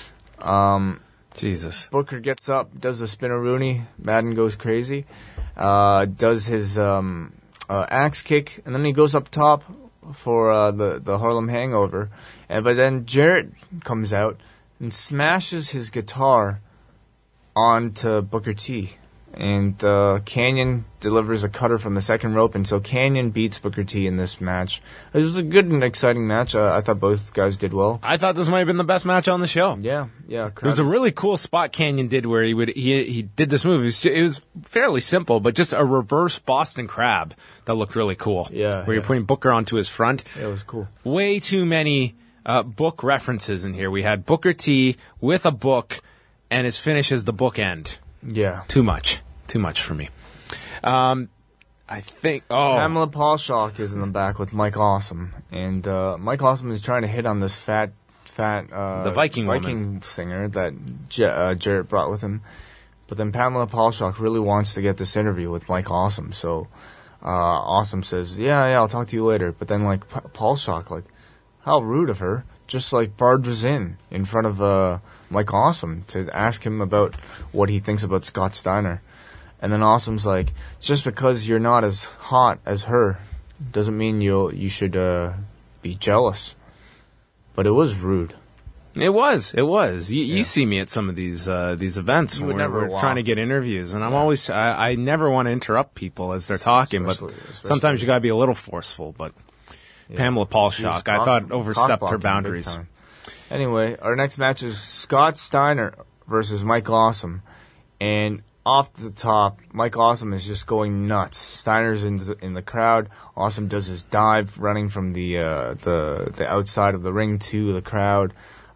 Jesus.
Booker gets up, does a spinneroonie. Madden goes crazy. Does his axe kick, and then he goes up top for the Harlem Hangover. But then Jarrett comes out and smashes his guitar onto Booker T. And Canyon delivers a cutter from the second rope, and so Canyon beats Booker T in this match. It was a good and exciting match. I thought both guys did well.
I thought this might have been the best match on the show.
Yeah.
There's a really cool spot Canyon did where he did this move. It was fairly simple, but just a reverse Boston Crab that looked really cool.
Yeah.
Where you're putting Booker onto his front.
Yeah, it was cool.
Way too many book references in here. We had Booker T with a book, and his finish is the bookend.
Yeah.
Too much for me. I think...
Pamela Paulshock is in the back with Mike Awesome. And Mike Awesome is trying to hit on this fat
the Viking
singer that Jarrett brought with him. But then Pamela Paulshock really wants to get this interview with Mike Awesome. So Awesome says, yeah, I'll talk to you later. But then, Paulshock, how rude of her, just, barges in front of Mike Awesome to ask him about what he thinks about Scott Steiner. And then Awesome's like, just because you're not as hot as her doesn't mean you should be jealous. But it was rude.
It was. You see me at some of these events when we're trying to get interviews, and I'm always I never want to interrupt people as they're talking, but sometimes you got to be a little forceful. But Pamela Paulshock. I thought overstepped her boundaries.
Anyway, our next match is Scott Steiner versus Mike Awesome. And off the top, Mike Awesome is just going nuts. Steiner's in the crowd. Awesome does his dive, running from the outside of the ring to the crowd.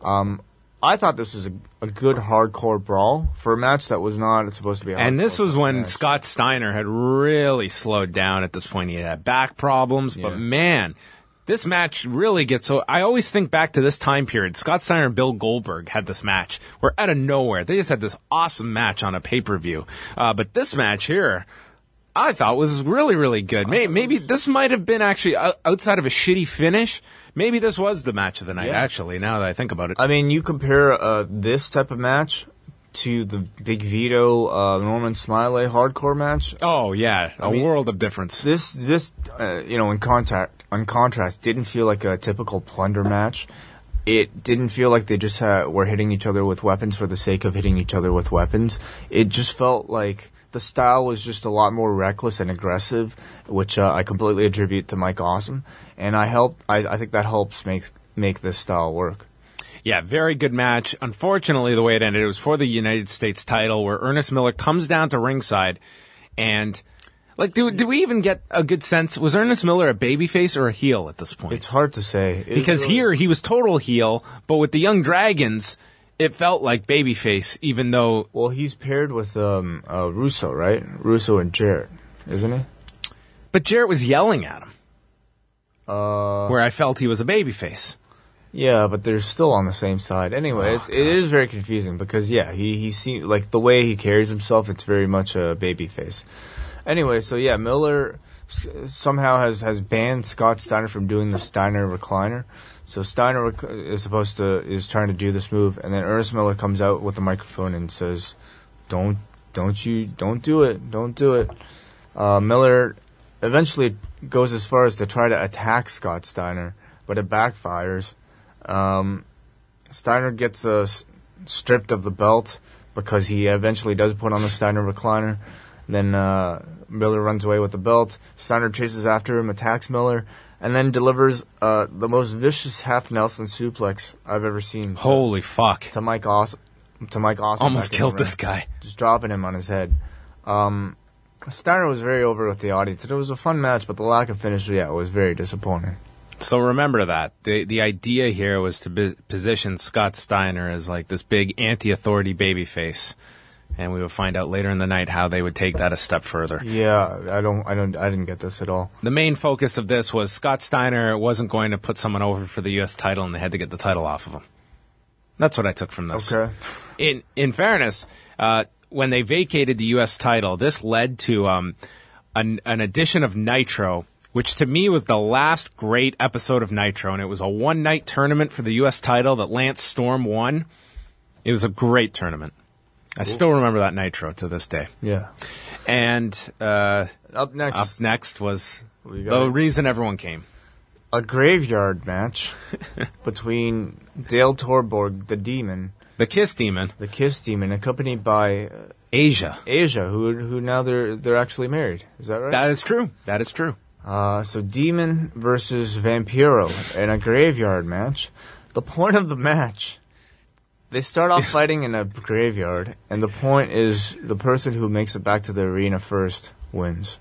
I thought this was a good hardcore brawl for a match that was not supposed to be a hardcore.
And this was when
match.
Scott Steiner had really slowed down at this point. He had back problems, but man, this match really gets so. I always think back to this time period. Scott Steiner and Bill Goldberg had this match where out of nowhere, they just had this awesome match on a pay-per-view. But this match here, I thought was really, really good. Maybe this might have been actually outside of a shitty finish. Maybe this was the match of the night, actually, now that I think about it.
I mean, you compare this type of match to the Big Vito, Norman Smiley hardcore match.
Oh, yeah, a world of difference.
This in contrast, didn't feel like a typical plunder match. It didn't feel like they just were hitting each other with weapons for the sake of hitting each other with weapons. It just felt like the style was just a lot more reckless and aggressive, which I completely attribute to Mike Awesome. And I think that helps make this style work.
Yeah, very good match. Unfortunately, the way it ended, it was for the United States title, where Ernest Miller comes down to ringside, and do we even get a good sense? Was Ernest Miller a babyface or a heel at this point?
It's hard to say.
Because here he was total heel, but with the Young Dragons, it felt like babyface, even though...
Well, he's paired with Russo, right? Russo and Jarrett, isn't he?
But Jarrett was yelling at him. Where I felt he was a babyface.
Yeah, but they're still on the same side. Anyway, it is very confusing because, he seems like the way he carries himself, it's very much a babyface. Anyway, so Miller somehow has banned Scott Steiner from doing the Steiner recliner. So Steiner is trying to do this move, and then Ernest Miller comes out with the microphone and says, "Don't do it." Miller eventually goes as far as to try to attack Scott Steiner, but it backfires. Steiner gets stripped of the belt because he eventually does put on the Steiner recliner. Then Miller runs away with the belt. Steiner chases after him, attacks Miller, and then delivers the most vicious half Nelson suplex I've ever seen.
Holy fuck!
To Mike Awesome.
Almost killed this guy.
Just dropping him on his head. Steiner was very over with the audience, and it was a fun match, but the lack of finish, was very disappointing.
So remember that. The idea here was to position Scott Steiner as like this big anti-authority babyface. And we would find out later in the night how they would take that a step further. Yeah,
I didn't get this at all.
The main focus of this was Scott Steiner wasn't going to put someone over for the U.S. title, and they had to get the title off of him. That's what I took from this.
Okay.
In fairness, when they vacated the U.S. title, this led to an edition of Nitro, which to me was the last great episode of Nitro, and it was a one-night tournament for the U.S. title that Lance Storm won. It was a great tournament. I still remember that Nitro to this day.
Yeah.
And
up next
was the reason everyone came.
A graveyard match between Dale Torborg, the Demon.
The Kiss Demon.
The Kiss Demon, accompanied by...
Asia,
who now they're actually married. Is that right?
That is true.
So Demon versus Vampiro in a graveyard match. The point of the match... They start off fighting in a graveyard, and the point is the person who makes it back to the arena first wins.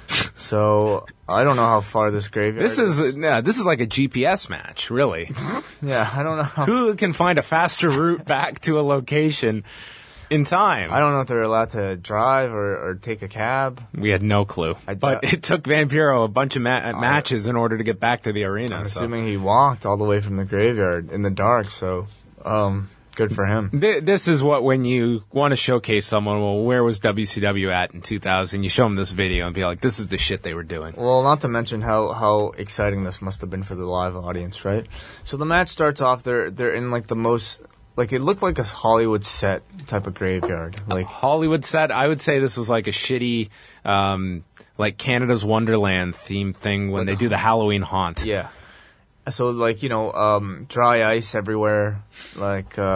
So I don't know how far this graveyard
This is like a GPS match, really.
Yeah, I don't know.
Who can find a faster route back to a location in time?
I don't know if they're allowed to drive or take a cab.
We had no clue. But it took Vampiro a bunch of matches in order to get back to the arena.
I'm assuming he walked all the way from the graveyard in the dark, so... Good for him.
This is what, when you want to showcase someone, well, where was WCW at in 2000? You show them this video and be like, this is the shit they were doing.
Well, not to mention how exciting this must have been for the live audience, right? So the match starts off, they're in like the most, like it looked like a Hollywood set type of graveyard. Like
Hollywood set? I would say this was like a shitty, like Canada's Wonderland theme thing when they do the Halloween haunt.
Yeah. So, like, dry ice everywhere, like,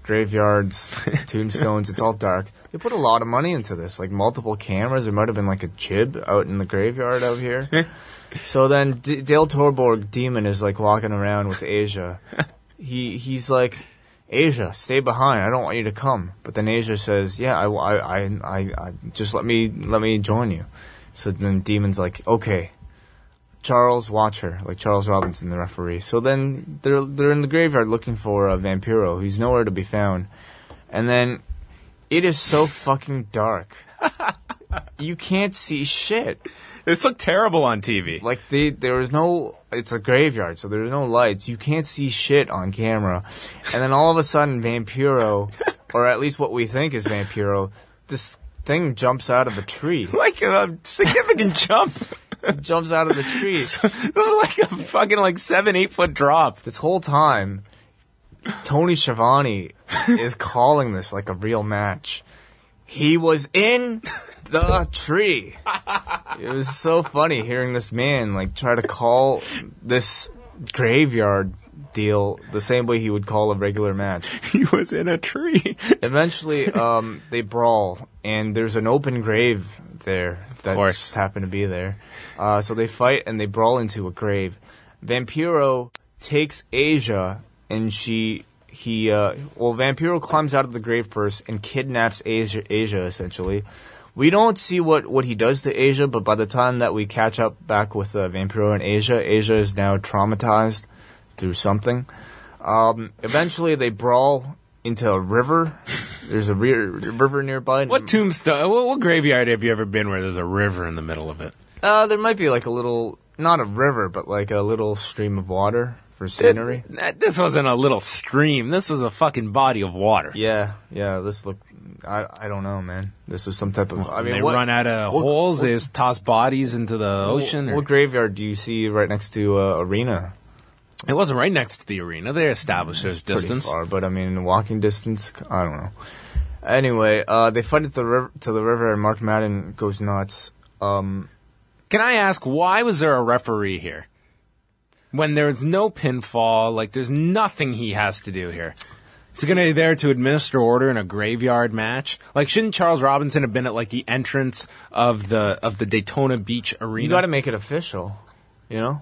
graveyards, tombstones. It's all dark. They put a lot of money into this, like multiple cameras. There might have been like a jib out in the graveyard out here. So then Dale Torborg Demon is like walking around with Asia. He's like, Asia, stay behind. I don't want you to come. But then Asia says, yeah, I just let me join you. So then Demon's like, okay, Charles, watch her, like Charles Robinson, the referee. So then they're in the graveyard looking for Vampiro. He's nowhere to be found. And then it is so fucking dark. You can't see shit.
This looked terrible on TV.
Like there was no. It's a graveyard, so there's no lights. You can't see shit on camera. And then all of a sudden, Vampiro, or at least what we think is Vampiro, this thing jumps out of a tree.
Like a significant jump.
It jumps out of the tree.
So, this is like a fucking 7-8 foot drop.
This whole time, Tony Schiavone is calling this like a real match. He was in the tree. It was so funny hearing this man like try to call this graveyard deal the same way he would call a regular match.
He was in a tree.
Eventually, they brawl, and there's an open grave there that just happened to be there. So they fight and they brawl into a grave. Vampiro takes Asia, and Vampiro climbs out of the grave first and kidnaps Asia essentially. We don't see what he does to Asia, but by the time that we catch up back with Vampiro and Asia is now traumatized through something. Eventually, they brawl into a river. There's a river nearby.
What tombstone? What graveyard have you ever been where there's a river in the middle of it?
There might be like a little, not a river, but like a little stream of water for scenery.
This wasn't a little stream. This was a fucking body of water.
Yeah. This looked. I don't know, man. This was some type of. I mean,
they run out of holes. They just toss bodies into the ocean.
What graveyard do you see right next to Arena?
It wasn't right next to the arena. They established there's distance.
Pretty far, but I mean, walking distance. I don't know. Anyway, they fight at the river, and Mark Madden goes nuts.
Can I ask, why was there a referee here? When there's no pinfall, like there's nothing he has to do here. Is he going to be there to administer order in a graveyard match? Like, shouldn't Charles Robinson have been at like the entrance of the Daytona Beach arena?
You got to make it official, you know.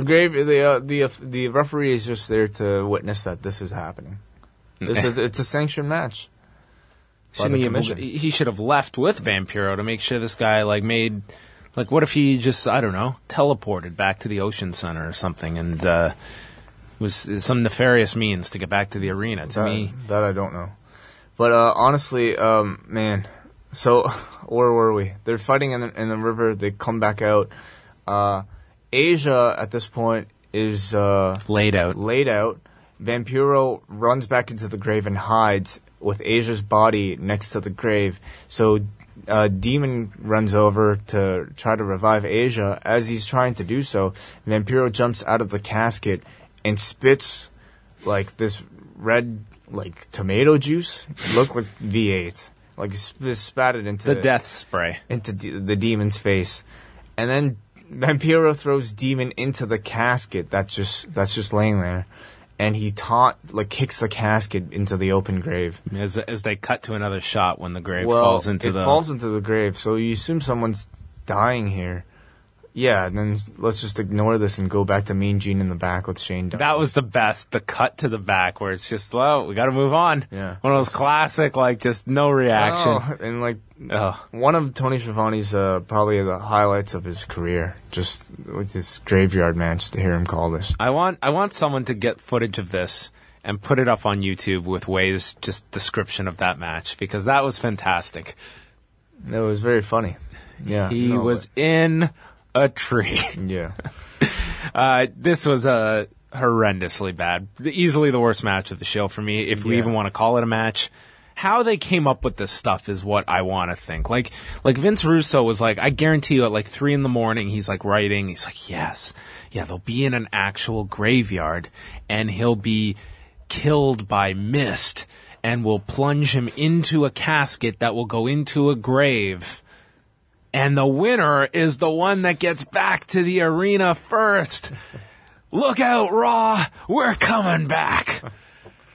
The referee is just there to witness that this is happening. It's a sanctioned match.
He should have left with Vampiro to make sure this guy what if he just, I don't know, teleported back to the Ocean Center or something and was some nefarious means to get back to the arena. That
I don't know. But honestly, man. So where were we? They're fighting in the river. They come back out. Asia at this point is
laid out.
Vampiro runs back into the grave and hides with Asia's body next to the grave. So Demon runs over to try to revive Asia. As he's trying to do so, Vampiro jumps out of the casket and spits like this red like tomato juice. It looked like V8. Like spat it into
the death spray
into the demon's face, and then Vampiro throws Demon into the casket that's just laying there, and he kicks the casket into the open grave.
As they cut to another shot when the grave falls into
the grave, so you assume someone's dying here. Yeah, and then let's just ignore this and go back to Mean Gene in the back with Shane Douglas.
That was the best, the cut to the back where it's just, we gotta move on.
Yeah.
One of those classic, just no reaction.
Oh, and one of Tony Schiavone's probably the highlights of his career, just with this graveyard match, to hear him call this.
I want someone to get footage of this and put it up on YouTube with Way's just description of that match, because that was fantastic.
It was very funny. Yeah.
He was in a tree.
Yeah.
This was horrendously bad. Easily the worst match of the show for me, if we even want to call it a match. How they came up with this stuff is what I want to think. Like Vince Russo was like, I guarantee you at 3 a.m, he's writing. He's like, yes. Yeah, they'll be in an actual graveyard and he'll be killed by mist and we'll plunge him into a casket that will go into a grave. And the winner is the one that gets back to the arena first. Look out, Raw. We're coming back.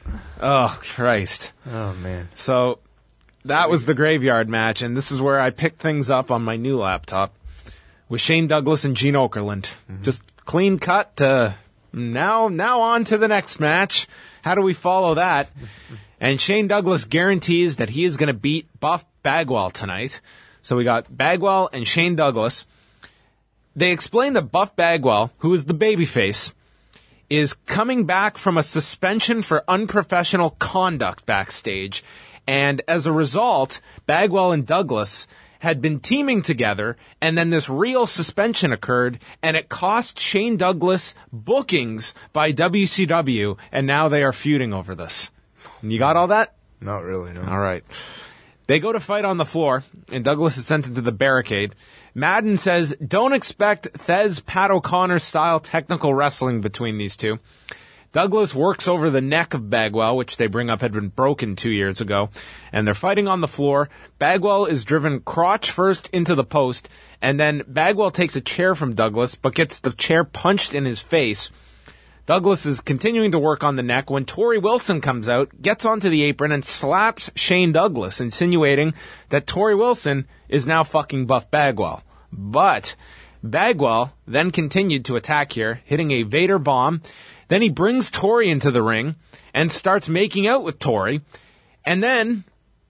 Oh, Christ.
Oh, man.
So that was the graveyard match, and this is where I picked things up on my new laptop with Shane Douglas and Gene Okerlund. Just clean cut to now on to the next match. How do we follow that? And Shane Douglas guarantees that he is going to beat Buff Bagwell tonight. So we got Bagwell and Shane Douglas. They explain that Buff Bagwell, who is the babyface, is coming back from a suspension for unprofessional conduct backstage. And as a result, Bagwell and Douglas had been teaming together, and then this real suspension occurred, and it cost Shane Douglas bookings by WCW, and now they are feuding over this. You got all that?
Not really, no.
All right. They go to fight on the floor, and Douglas is sent into the barricade. Madden says, don't expect Thez Pat O'Connor style technical wrestling between these two. Douglas works over the neck of Bagwell, which they bring up had been broken 2 years ago, and they're fighting on the floor. Bagwell is driven crotch first into the post, and then Bagwell takes a chair from Douglas, but gets the chair punched in his face. Douglas is continuing to work on the neck when Torrie Wilson comes out, gets onto the apron, and slaps Shane Douglas, insinuating that Torrie Wilson is now fucking Buff Bagwell. But Bagwell then continued to attack here, hitting a Vader bomb. Then he brings Torrie into the ring and starts making out with Torrie, and then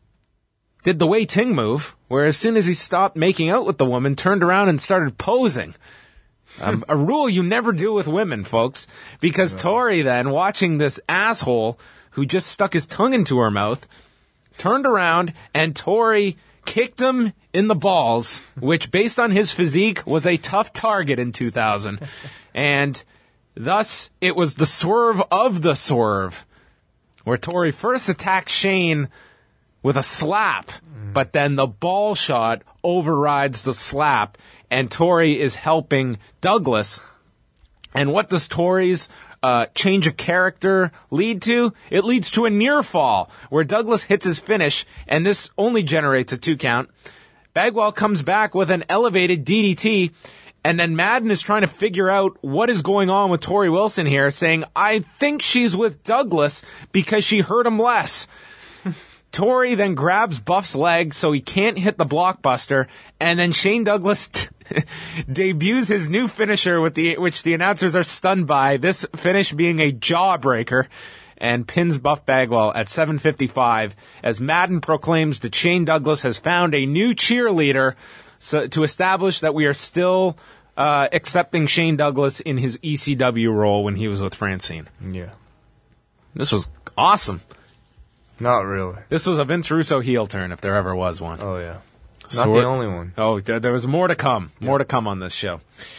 did the Wei Ting move, where as soon as he stopped making out with the woman, turned around and started posing. A rule you never do with women, folks, because Torrie then, watching this asshole who just stuck his tongue into her mouth, turned around and Torrie kicked him in the balls, which based on his physique was a tough target in 2000. And thus, it was the swerve of the swerve, where Torrie first attacked Shane with a slap, but then the ball shot overrides the slap, and Torrie is helping Douglas. And what does Torrie's change of character lead to? It leads to a near fall, where Douglas hits his finish, and this only generates a 2 count. Bagwell comes back with an elevated DDT, and then Madden is trying to figure out what is going on with Torrie Wilson here, saying, I think she's with Douglas because she hurt him less. Torrie then grabs Buff's leg so he can't hit the blockbuster, and then Shane Douglas debuts his new finisher, which the announcers are stunned by, this finish being a jawbreaker, and pins Buff Bagwell at 7:55 as Madden proclaims that Shane Douglas has found a new cheerleader to establish that we are still accepting Shane Douglas in his ECW role when he was with Francine.
Yeah.
This was awesome.
Not really.
This was a Vince Russo heel turn, if there ever was one.
Oh, yeah.
So
Not the only one.
Oh, there was more to come. More to come on this show.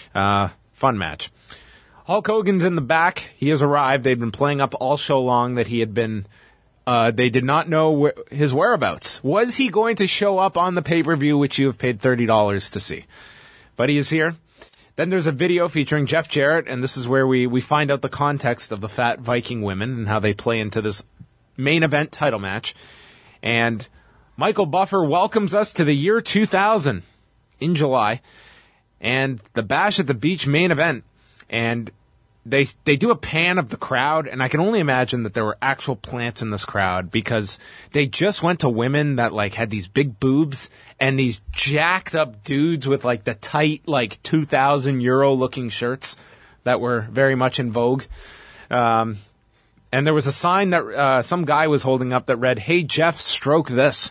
Fun match. Hulk Hogan's in the back. He has arrived. They've been playing up all show long that he had been... they did not know his whereabouts. Was he going to show up on the pay-per-view, which you have paid $30 to see? But he is here. Then there's a video featuring Jeff Jarrett, and this is where we find out the context of the Fat Viking women and how they play into this main event title match. And Michael Buffer welcomes us to the year 2000 in July, and the Bash at the Beach main event. And they do a pan of the crowd, and I can only imagine that there were actual plants in this crowd, because they just went to women that like had these big boobs and these jacked up dudes with like the tight like 2,000 euro looking shirts that were very much in vogue. And there was a sign that some guy was holding up that read, "Hey Jeff, stroke this."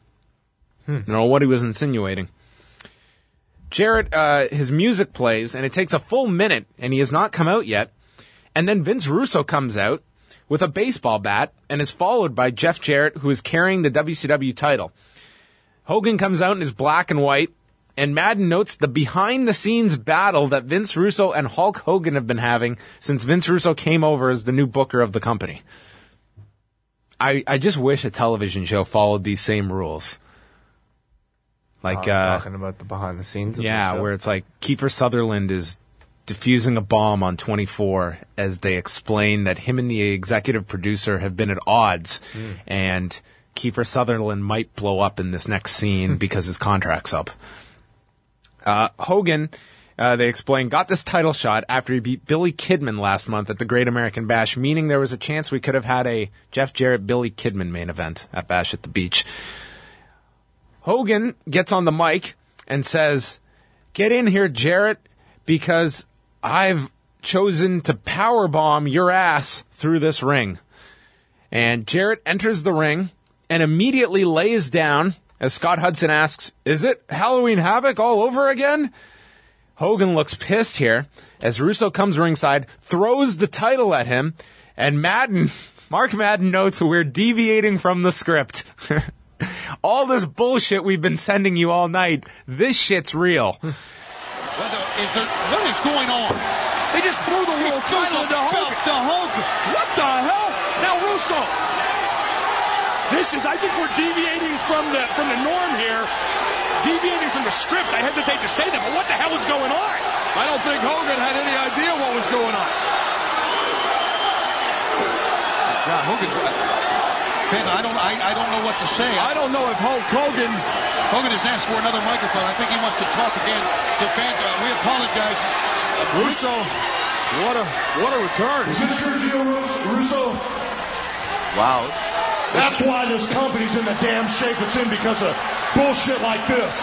I don't know what he was insinuating. Jarrett, his music plays, and it takes a full minute, and he has not come out yet. And then Vince Russo comes out with a baseball bat and is followed by Jeff Jarrett, who is carrying the WCW title. Hogan comes out in his black and white, and Madden notes the behind-the-scenes battle that Vince Russo and Hulk Hogan have been having since Vince Russo came over as the new booker of the company. I just wish a television show followed these same rules. Like
talking about the behind the scenes of the show.
where it's like Kiefer Sutherland is defusing a bomb on 24 as they explain that him and the executive producer have been at odds, and Kiefer Sutherland might blow up in this next scene because his contract's up. Hogan they explain, got this title shot after he beat Billy Kidman last month at the Great American Bash, meaning there was a chance we could have had a Jeff Jarrett-Billy Kidman main event at Bash at the Beach. Hogan gets on the mic and says, "Get in here, Jarrett, because I've chosen to powerbomb your ass through this ring." And Jarrett enters the ring and immediately lays down as Scott Hudson asks, "Is it Halloween Havoc all over again?" Hogan looks pissed here as Russo comes ringside, throws the title at him, and Mark Madden notes, "We're deviating from the script." All this bullshit we've been sending you all night, this shit's real.
What is going on? They just threw the world title to Hogan. What the hell? Now Russo. I think we're deviating from the norm here. Deviating from the script. I hesitate to say that, but what the hell is going on? I don't think Hogan had any idea what was going on. God, Ben, I don't know what to say. I don't know if Hogan has asked for another microphone. I think he wants to talk again. So, Ben, we apologize. Russo, what a return.
Is this your deal, Russo?
Wow.
That's why this company's in the damn shape it's in, because of bullshit like this.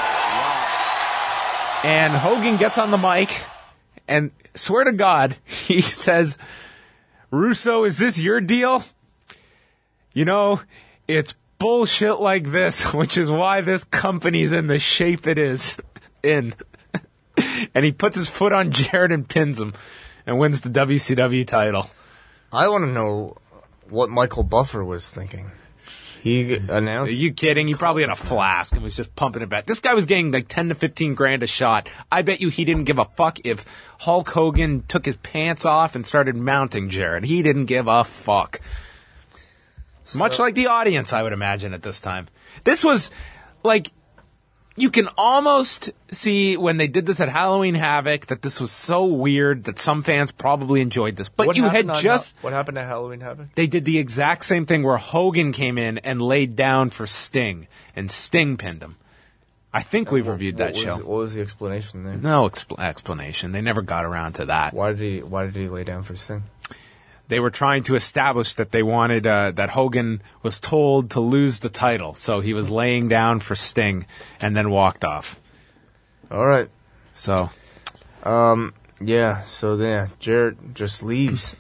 And Hogan gets on the mic and, swear to God, he says, "Russo, is this your deal? You know, it's bullshit like this, which is why this company's in the shape it is in." And he puts his foot on Jarrett and pins him and wins the WCW title.
I want to know what Michael Buffer was thinking. He announced...
Are you kidding? He probably had a flask and was just pumping it back. This guy was getting like 10 to 15 grand a shot. I bet you he didn't give a fuck if Hulk Hogan took his pants off and started mounting Jarrett. He didn't give a fuck. Much like the audience, I would imagine, at this time. This was, like, you can almost see when they did this at Halloween Havoc that this was so weird that some fans probably enjoyed this. But
what
you had just...
What happened at Halloween Havoc?
They did the exact same thing where Hogan came in and laid down for Sting, and Sting pinned him. I think we've reviewed that show.
What was the explanation there?
No explanation. They never got around to that.
Why did he lay down for Sting?
They were trying to establish that they wanted that Hogan was told to lose the title, so he was laying down for Sting and then walked off.
All right.
So,
yeah. So yeah, Jarrett just leaves.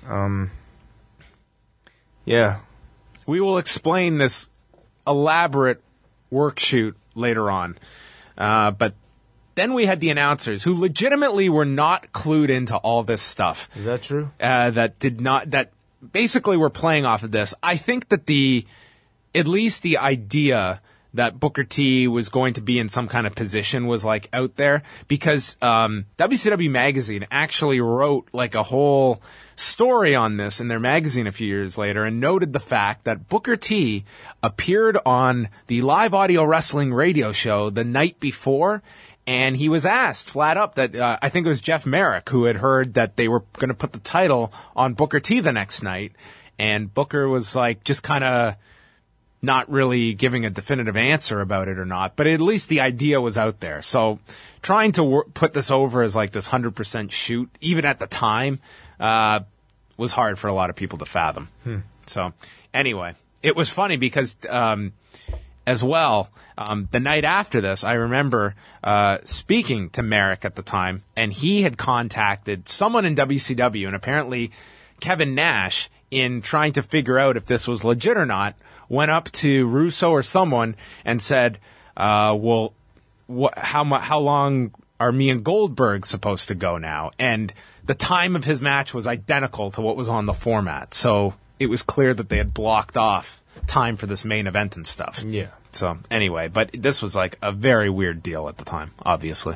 Yeah.
We will explain this elaborate work shoot later on, but. Then we had the announcers who legitimately were not clued into all this stuff.
Is that true?
That basically were playing off of this. I think that at least the idea that Booker T was going to be in some kind of position was like out there because WCW Magazine actually wrote like a whole story on this in their magazine a few years later and noted the fact that Booker T appeared on the Live Audio Wrestling radio show the night before. And he was asked flat up that I think it was Jeff Merrick who had heard that they were going to put the title on Booker T the next night. And Booker was like just kind of not really giving a definitive answer about it or not. But at least the idea was out there. So trying to put this over as like this 100% shoot, even at the time, was hard for a lot of people to fathom. So anyway, it was funny because... as well, the night after this, I remember speaking to Merrick at the time, and he had contacted someone in WCW, and apparently Kevin Nash, in trying to figure out if this was legit or not, went up to Russo or someone and said, well, how long are me and Goldberg supposed to go now? And the time of his match was identical to what was on the format, so it was clear that they had blocked off time for this main event and stuff.
Yeah.
So anyway, but this was like a very weird deal at the time, obviously.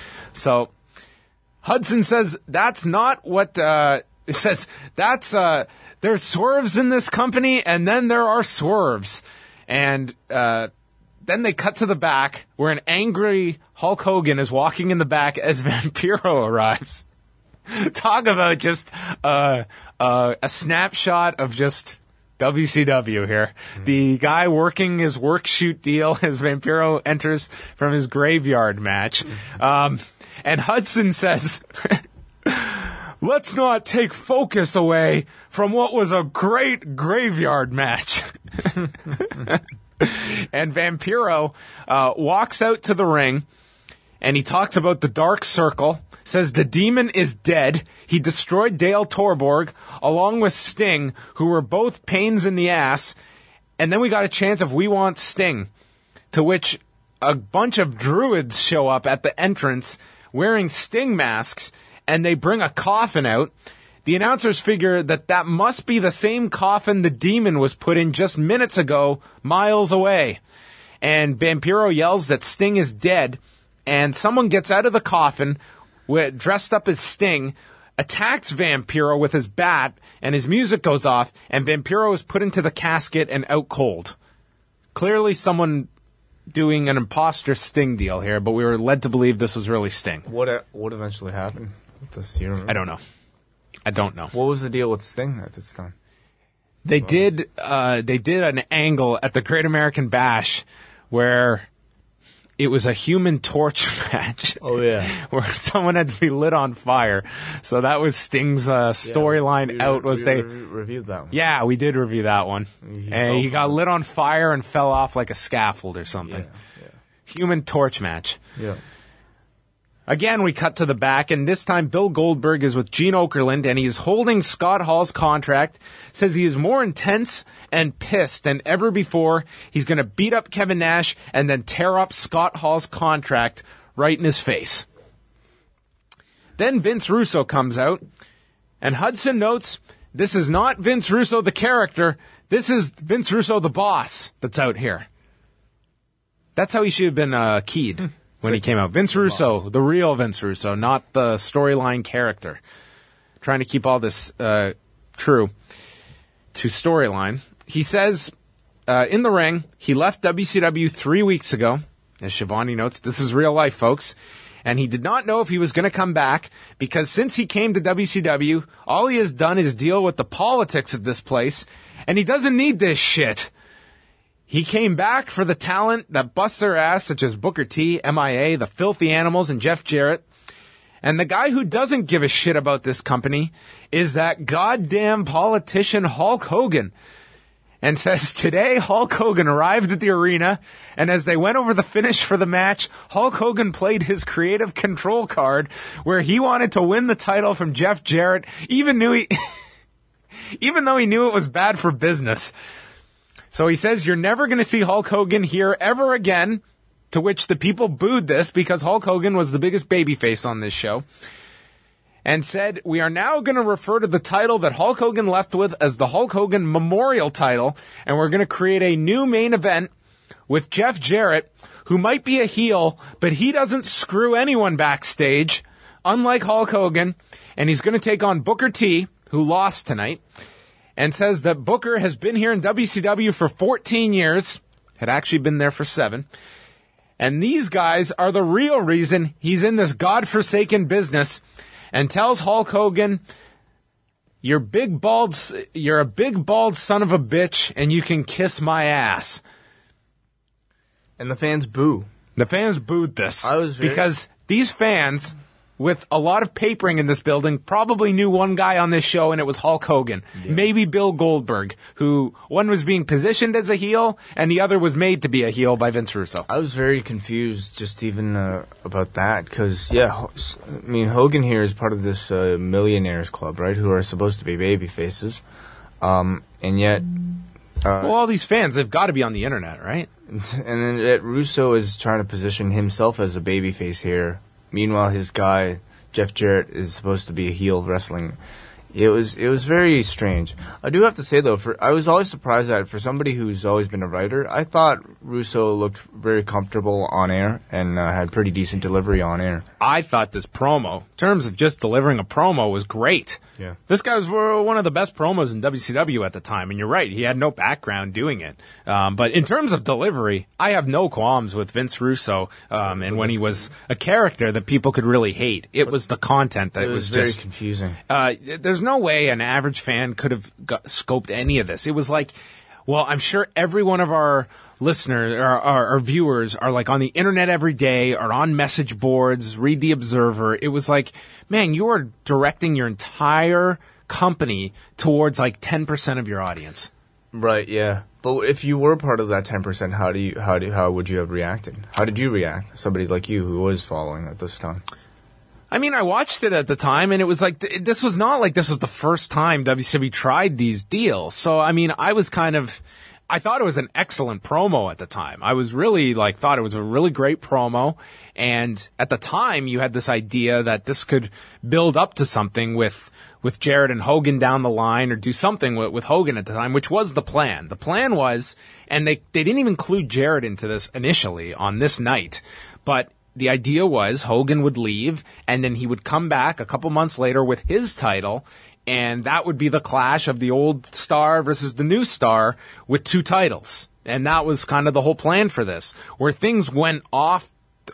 So Hudson says that's not what it says. That's there's swerves in this company, and then there are swerves, and then they cut to the back where an angry Hulk Hogan is walking in the back as Vampiro arrives. Talk about just a snapshot of just WCW here. The guy working his work shoot deal as Vampiro enters from his graveyard match. And Hudson says, let's not take focus away from what was a great graveyard match. And Vampiro walks out to the ring, and he talks about the Dark Circle, says the demon is dead. He destroyed Dale Torborg, along with Sting, who were both pains in the ass. And then we got a chant of "We Want Sting," to which a bunch of druids show up at the entrance wearing Sting masks, and they bring a coffin out. The announcers figure that must be the same coffin the demon was put in just minutes ago, miles away. And Vampiro yells that Sting is dead, and someone gets out of the coffin, dressed up as Sting, attacks Vampiro with his bat, and his music goes off, and Vampiro is put into the casket and out cold. Clearly someone doing an imposter Sting deal here, but we were led to believe this was really Sting.
What eventually happened with this?
I don't know.
What was the deal with Sting at this time?
They did an angle at the Great American Bash where it was a Human Torch match.
Oh, yeah.
Where someone had to be lit on fire. So that was Sting's storyline out.
Reviewed that one.
Yeah, we did review that one. He got lit on fire and fell off like a scaffold or something.
Yeah.
Human Torch match.
Yeah.
Again, we cut to the back, and this time Bill Goldberg is with Gene Okerlund, and he is holding Scott Hall's contract, says he is more intense and pissed than ever before. He's going to beat up Kevin Nash and then tear up Scott Hall's contract right in his face. Then Vince Russo comes out, and Hudson notes, this is not Vince Russo the character, this is Vince Russo the boss that's out here. That's how he should have been keyed. When he came out. Vince Russo, the real Vince Russo, not the storyline character. Trying to keep all this true to storyline. He says, in the ring, he left WCW 3 weeks ago. As Shivani notes, this is real life, folks. And he did not know if he was going to come back because since he came to WCW, all he has done is deal with the politics of this place. And he doesn't need this shit. He came back for the talent that busts their ass, such as Booker T, MIA, the Filthy Animals, and Jeff Jarrett. And the guy who doesn't give a shit about this company is that goddamn politician Hulk Hogan. And says today Hulk Hogan arrived at the arena, and as they went over the finish for the match, Hulk Hogan played his creative control card where he wanted to win the title from Jeff Jarrett, even though he knew it was bad for business. So he says, you're never going to see Hulk Hogan here ever again, to which the people booed this because Hulk Hogan was the biggest babyface on this show, and said, we are now going to refer to the title that Hulk Hogan left with as the Hulk Hogan Memorial title, and we're going to create a new main event with Jeff Jarrett, who might be a heel, but he doesn't screw anyone backstage, unlike Hulk Hogan, and he's going to take on Booker T, who lost tonight. And says that Booker has been here in WCW for 14 years, had actually been there for 7. And these guys are the real reason he's in this godforsaken business, and tells Hulk Hogan, you're a big bald son of a bitch, and you can kiss my ass.
And the fans boo.
The fans booed this. Because these fans, with a lot of papering in this building, probably knew one guy on this show, and it was Hulk Hogan. Yeah. Maybe Bill Goldberg, who one was being positioned as a heel, and the other was made to be a heel by Vince Russo.
I was very confused just even about that, because, Hogan here is part of this millionaires club, right, who are supposed to be baby faces, and yet...
all these fans, they've got to be on the internet, right?
And then Russo is trying to position himself as a babyface here. Meanwhile, his guy, Jeff Jarrett, is supposed to be a heel wrestling. It was very strange. I do have to say, though, I was always surprised that for somebody who's always been a writer, I thought Russo looked very comfortable on air and had pretty decent delivery on air.
I thought this promo, in terms of just delivering a promo, was great.
Yeah.
This guy was one of the best promos in WCW at the time, and you're right, he had no background doing it. But in terms of delivery, I have no qualms with Vince Russo, and when he was a character that people could really hate. It was the content that was
very
just
confusing.
There's was no way an average fan could have scoped any of this. It was like, well, I'm sure every one of our listeners or our viewers are like on the internet every day or on message boards, read the Observer. It was like, man, you are directing your entire company towards like 10% of your audience.
Right, yeah. But if you were part of that 10%, how would you have reacted? How did you react? Somebody like you who was following at this time.
I mean, I watched it at the time, and it was like, this was not like this was the first time WCW tried these deals. So, I mean, I thought it was an excellent promo at the time. I was really thought it was a really great promo. And at the time, you had this idea that this could build up to something with Jarrett and Hogan down the line, or do something with Hogan at the time, which was the plan. The plan was, and they didn't even include Jarrett into this initially on this night, but the idea was Hogan would leave, and then he would come back a couple months later with his title, and that would be the clash of the old star versus the new star with 2 titles. And that was kind of the whole plan for this. Where things went off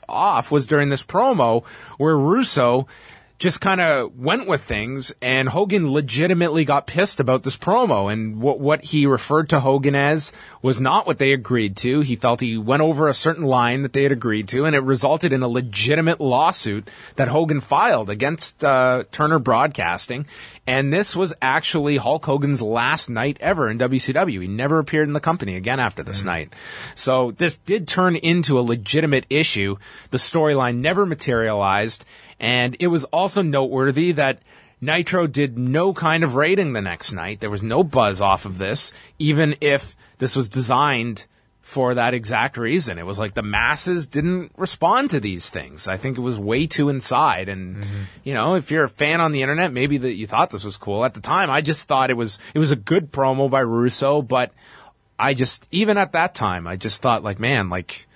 was during this promo where Russo just kind of went with things, and Hogan legitimately got pissed about this promo, and what he referred to Hogan as was not what they agreed to. He felt he went over a certain line that they had agreed to, and it resulted in a legitimate lawsuit that Hogan filed against Turner Broadcasting. And this was actually Hulk Hogan's last night ever in WCW. He never appeared in the company again after this night. So this did turn into a legitimate issue. The storyline never materialized. And it was also noteworthy that Nitro did no kind of rating the next night. There was no buzz off of this, even if this was designed for that exact reason. It was like the masses didn't respond to these things. I think it was way too inside. And, you know, if you're a fan on the internet, maybe that you thought this was cool. At the time, I just thought it was a good promo by Russo, but even at that time, I just thought like, man, like,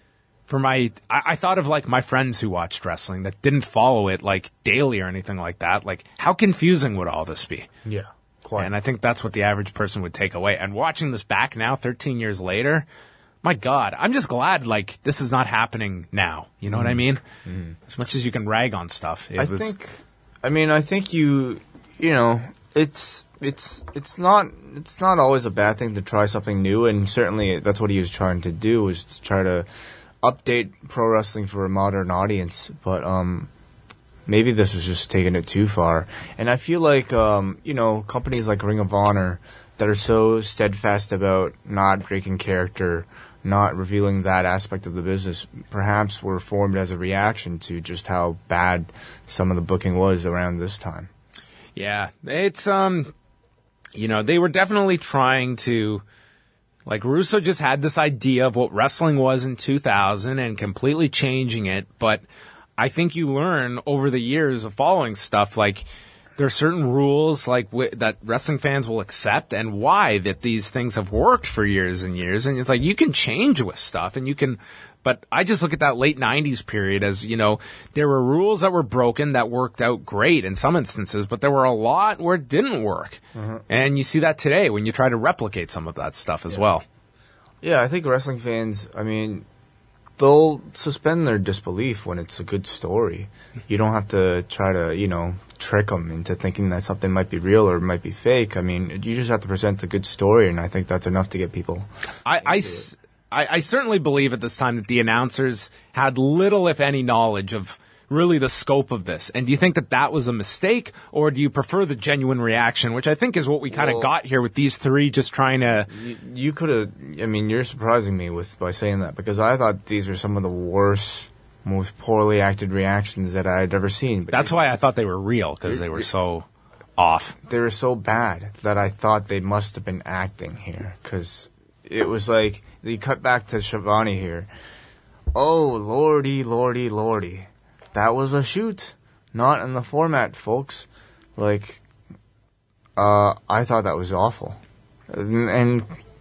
I thought of like my friends who watched wrestling that didn't follow it like daily or anything like that. Like, how confusing would all this be?
Yeah, quite.
And I think that's what the average person would take away. And watching this back now, 13 years later, my God, I'm just glad like this is not happening now. You know what I mean? As much as you can rag on stuff.
I think you know, it's not always a bad thing to try something new, and certainly that's what he was trying to do, was to try to update pro wrestling for a modern audience, but maybe this was just taking it too far. And I feel like companies like Ring of Honor that are so steadfast about not breaking character, not revealing that aspect of the business, perhaps were formed as a reaction to just how bad some of the booking was around this time.
Yeah, it's they were definitely trying to. Like, Russo just had this idea of what wrestling was in 2000 and completely changing it, but I think you learn over the years of following stuff, like, there are certain rules, like, that wrestling fans will accept, and why that these things have worked for years and years, and it's like, you can change with stuff, and you can, but I just look at that late 90s period as, you know, there were rules that were broken that worked out great in some instances, but there were a lot where it didn't work. And you see that today when you try to replicate some of that stuff as well.
Yeah, I think wrestling fans, I mean, they'll suspend their disbelief when it's a good story. You don't have to try to, you know, trick them into thinking that something might be real or might be fake. I mean, you just have to present a good story, and I think that's enough to get people.
I certainly believe at this time that the announcers had little, if any, knowledge of really the scope of this. And do you think that that was a mistake, or do you prefer the genuine reaction, which I think is what we kind of got here with these three just trying to...
You could have... I mean, you're surprising me by saying that, because I thought these were some of the worst, most poorly acted reactions that I had ever seen. But
that's why I thought they were real, because they were so off.
They were so bad that I thought they must have been acting here, because it was like... You cut back to Schiavone here. Oh, lordy, lordy, lordy. That was a shoot. Not in the format, folks. Like, I thought that was awful. And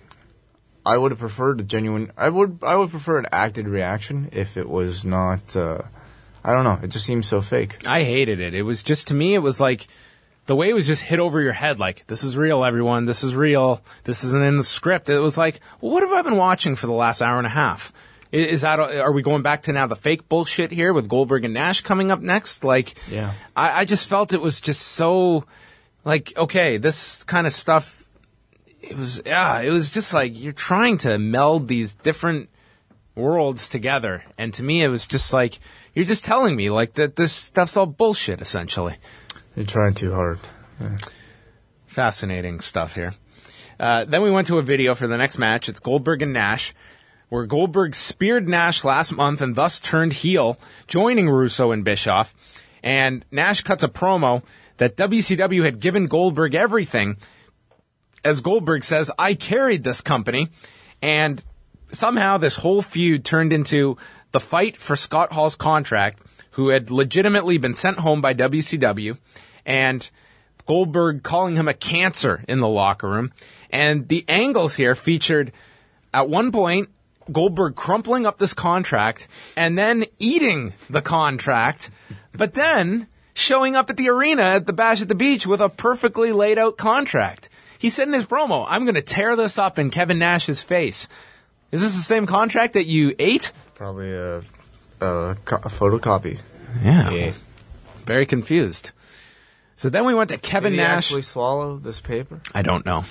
I would have preferred a genuine... I would prefer an acted reaction if it was not... I don't know. It just seems so fake.
I hated it. It was just, to me, it was like... The way it was just hit over your head, like, this is real, everyone, this is real, this isn't in the script. It was like, well, what have I been watching for the last hour and a half? Are we going back to now the fake bullshit here with Goldberg and Nash coming up next? Like,
yeah.
I just felt it was just so Like, okay, this kind of stuff, it was just like you're trying to meld these different worlds together. And to me, it was just like, you're just telling me like that this stuff's all bullshit, essentially.
You're trying too hard. Yeah.
Fascinating stuff here. Then we went to a video for the next match. It's Goldberg and Nash, where Goldberg speared Nash last month and thus turned heel, joining Russo and Bischoff. And Nash cuts a promo that WCW had given Goldberg everything. As Goldberg says, I carried this company. And somehow this whole feud turned into the fight for Scott Hall's contract, who had legitimately been sent home by WCW, and Goldberg calling him a cancer in the locker room. And the angles here featured, at one point, Goldberg crumpling up this contract and then eating the contract, but then showing up at the arena at the Bash at the Beach with a perfectly laid out contract. He said in his promo, I'm going to tear this up in Kevin Nash's face. Is this the same contract that you ate?
Probably a photocopy.
Yeah. Very confused. So then we went to Kevin
Did he
Nash.
actually swallow this paper?
I don't know.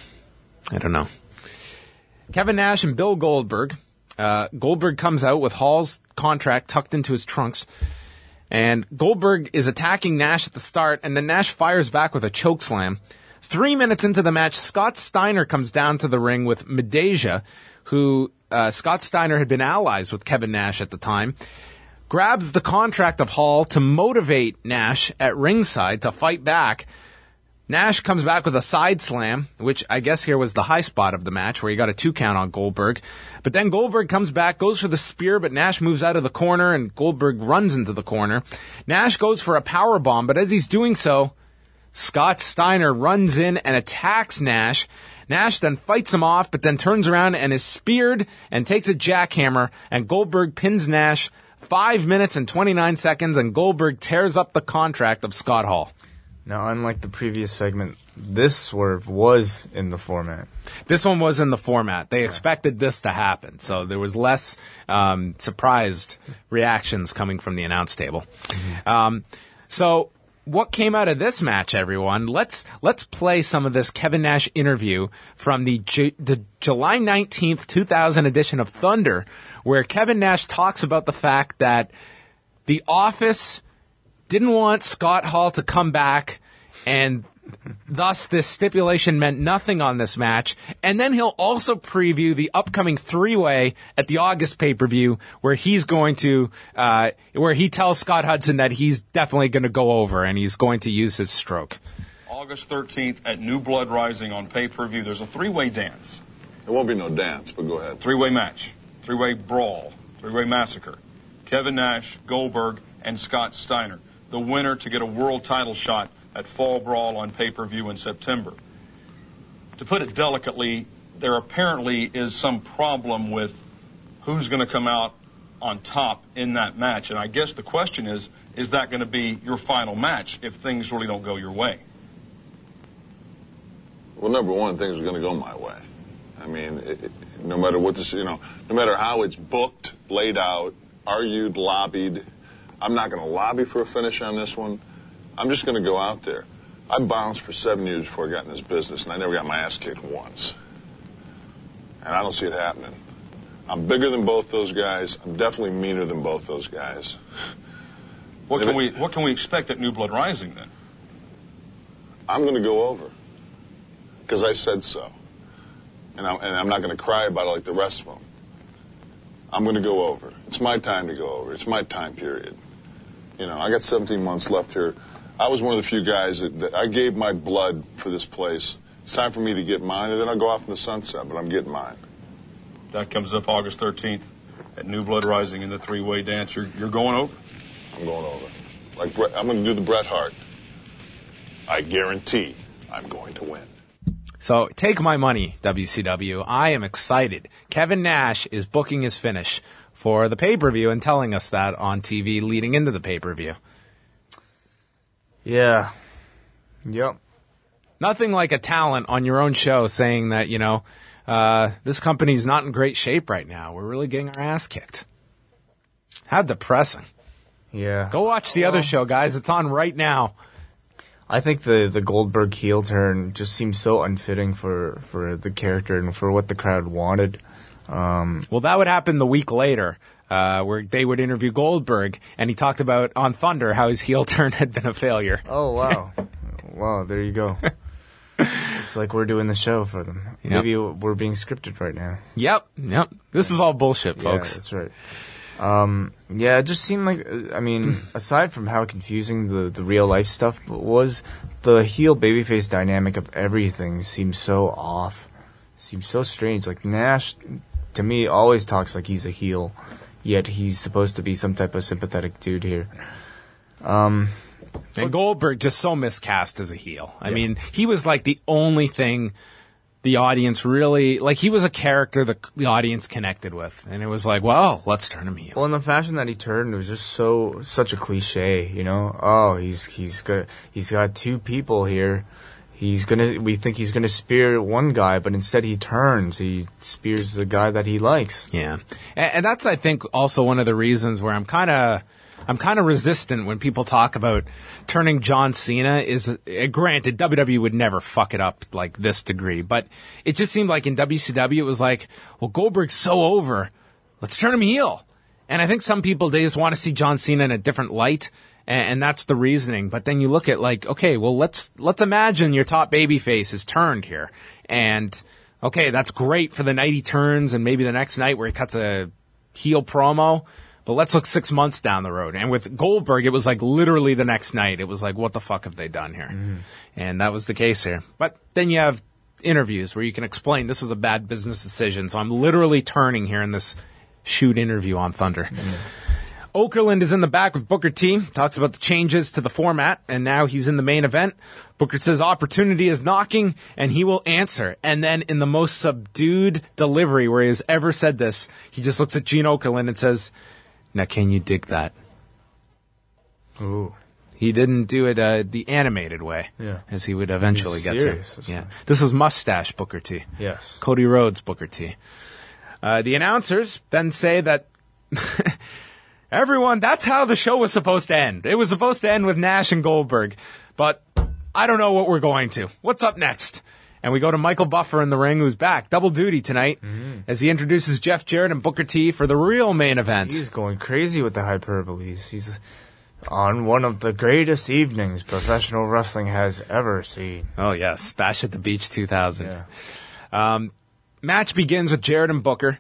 Kevin Nash and Bill Goldberg. Goldberg comes out with Hall's contract tucked into his trunks. And Goldberg is attacking Nash at the start, and then Nash fires back with a chokeslam. 3 minutes into the match, Scott Steiner comes down to the ring with Medeja, who Scott Steiner had been allies with Kevin Nash at the time, grabs the contract of Hall to motivate Nash at ringside to fight back. Nash comes back with a side slam, which I guess here was the high spot of the match, where he got a 2 count on Goldberg. But then Goldberg comes back, goes for the spear, but Nash moves out of the corner, and Goldberg runs into the corner. Nash goes for a power bomb, but as he's doing so, Scott Steiner runs in and attacks Nash. Nash then fights him off, but then turns around and is speared and takes a jackhammer, and Goldberg pins Nash 5 minutes and 29 seconds, and Goldberg tears up the contract of Scott Hall.
Now, unlike the previous segment, this swerve was in the format.
This one was in the format. They expected this to happen, so there was less surprised reactions coming from the announce table. So what came out of this match, everyone? Let's play some of this Kevin Nash interview from the July 19th, 2000 edition of Thunder, where Kevin Nash talks about the fact that the Office didn't want Scott Hall to come back, and thus this stipulation meant nothing on this match. And then he'll also preview the upcoming 3-way at the August pay-per-view, where he's going to, where he tells Scott Hudson that he's definitely going to go over and he's going to use his stroke.
August 13th at New Blood Rising on pay-per-view. There's a 3-way dance.
There won't be no dance, but go ahead.
3-way match, 3-way brawl, 3-way massacre. Kevin Nash, Goldberg, and Scott Steiner. The winner to get a world title shot at Fall Brawl on pay-per-view in September. To put it delicately, there apparently is some problem with who's going to come out on top in that match. And I guess the question is that going to be your final match if things really don't go your way?
Well, number one, things are going to go my way. I mean, no matter what this, no matter how it's booked, laid out, argued, lobbied, I'm not going to lobby for a finish on this one. I'm just going to go out there. I bounced for 7 years before I got in this business, and I never got my ass kicked once. And I don't see it happening. I'm bigger than both those guys. I'm definitely meaner than both those guys.
What can we expect at New Blood Rising, then?
I'm going to go over. Because I said so. And I'm not going to cry about it like the rest of them. I'm going to go over. It's my time to go over. It's my time period. I got 17 months left here. I was one of the few guys that I gave my blood for this place. It's time for me to get mine, and then I'll go off in the sunset, but I'm getting mine.
That comes up August 13th at New Blood Rising in the 3-way dance. You're going over?
I'm going over. I'm going to do the Bret Hart. I guarantee I'm going to win.
So take my money, WCW. I am excited. Kevin Nash is booking his finish for the pay-per-view and telling us that on TV leading into the pay-per-view.
Yeah. Yep.
Nothing like a talent on your own show saying that, this company's not in great shape right now. We're really getting our ass kicked. How depressing.
Yeah.
Go watch the other show, guys. It's on right now.
I think the Goldberg heel turn just seems so unfitting for the character and for what the crowd wanted.
Well, that would happen the week later, where they would interview Goldberg, and he talked about on Thunder how his heel turn had been a failure.
Oh, wow. Wow, there you go. It's like we're doing the show for them.
Yep.
Maybe we're being scripted right now.
Yep. This is all bullshit, folks.
Yeah, that's right. Yeah, it just seemed like, I mean, aside from how confusing the real life stuff was, the heel babyface dynamic of everything seems so off. Seems so strange. Like, Nash, to me, always talks like he's a heel, yet he's supposed to be some type of sympathetic dude here.
And Goldberg just so miscast as a heel. I mean, he was like the only thing the audience really, like, he was a character that the audience connected with. And it was like, well, let's turn him heel.
Well, in the fashion that he turned, it was just such a cliche, you know? Oh, he's got two people here. We think he's gonna spear one guy, but instead he turns. He spears the guy that he likes.
Yeah. And that's, I think, also one of the reasons where I'm kind of resistant when people talk about turning John Cena. Is granted, WWE would never fuck it up like this degree, but it just seemed like in WCW it was like, well, Goldberg's so over, let's turn him heel. And I think some people, they just want to see John Cena in a different light, and that's the reasoning. But then you look at, like, okay, well, let's imagine your top babyface is turned here, and okay, that's great for the night he turns, and maybe the next night where he cuts a heel promo. But let's look 6 months down the road. And with Goldberg, it was like literally the next night. It was like, what the fuck have they done here? Mm-hmm. And that was the case here. But then you have interviews where you can explain this was a bad business decision. So I'm literally turning here in this shoot interview on Thunder. Mm-hmm. Okerlund is in the back with Booker T. Talks about the changes to the format. And now he's in the main event. Booker says opportunity is knocking and he will answer. And then in the most subdued delivery where he has ever said this, he just looks at Gene Okerlund and says, now, can you dig that?
Ooh.
He didn't do it the animated way, as he would eventually get to. Yeah, this was mustache Booker T.
Yes.
Cody Rhodes Booker T. The announcers then say that everyone, that's how the show was supposed to end. It was supposed to end with Nash and Goldberg, but I don't know what we're going to. What's up next? And we go to Michael Buffer in the ring, who's back. Double duty tonight as he introduces Jeff Jarrett and Booker T for the real main event.
He's going crazy with the hyperboles. He's on one of the greatest evenings professional wrestling has ever seen.
Oh, yes. Bash at the Beach 2000. Yeah. Match begins with Jarrett and Booker.